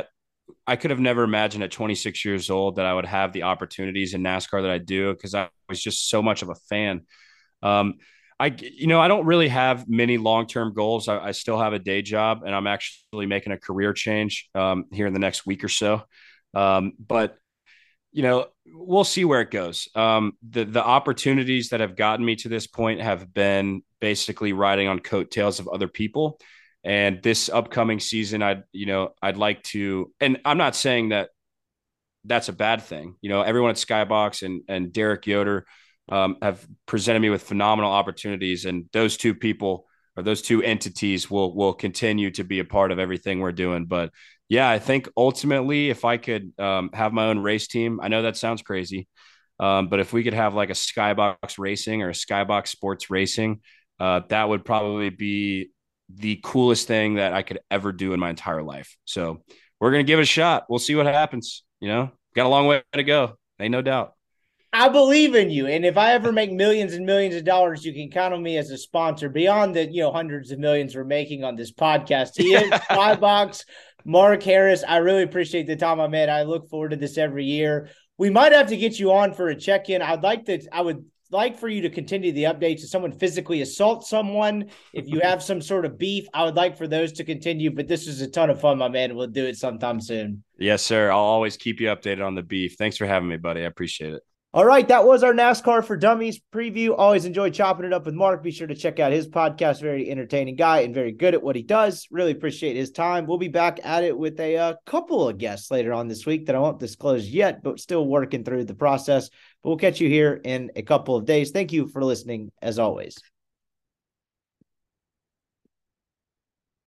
I could have never imagined at 26 years old that I would have the opportunities in NASCAR that I do, because I was just so much of a fan. Um, I don't really have many long-term goals. I still have a day job, and I'm actually making a career change here in the next week or so. But we'll see where it goes. The opportunities that have gotten me to this point have been basically riding on coattails of other people. And this upcoming season, I'd like to, and I'm not saying that that's a bad thing. Everyone at Skybox and Derek Yoder have presented me with phenomenal opportunities, and those two people, or those two entities, will continue to be a part of everything we're doing. But yeah, I think ultimately, if I could have my own race team, I know that sounds crazy, but if we could have like a Skybox Racing or a Skybox Sports Racing, that would probably be the coolest thing that I could ever do in my entire life. So we're going to give it a shot. We'll see what happens. Got a long way to go. Ain't no doubt. I believe in you. And if I ever make millions and millions of dollars, you can count on me as a sponsor beyond the, hundreds of millions we're making on this podcast. He is Skybox, Mark Harris. I really appreciate the time, man. I look forward to this every year. We might have to get you on for a check-in. I would like for you to continue the updates. If someone physically assaults someone, if you have some sort of beef, I would like for those to continue. But this was a ton of fun, my man. We'll do it sometime soon. Yes, sir. I'll always keep you updated on the beef. Thanks for having me, buddy. I appreciate it. All right, that was our NASCAR for Dummies preview. Always enjoy chopping it up with Mark. Be sure to check out his podcast. Very entertaining guy and very good at what he does. Really appreciate his time. We'll be back at it with a couple of guests later on this week that I won't disclose yet, but still working through the process. But we'll catch you here in a couple of days. Thank you for listening, as always.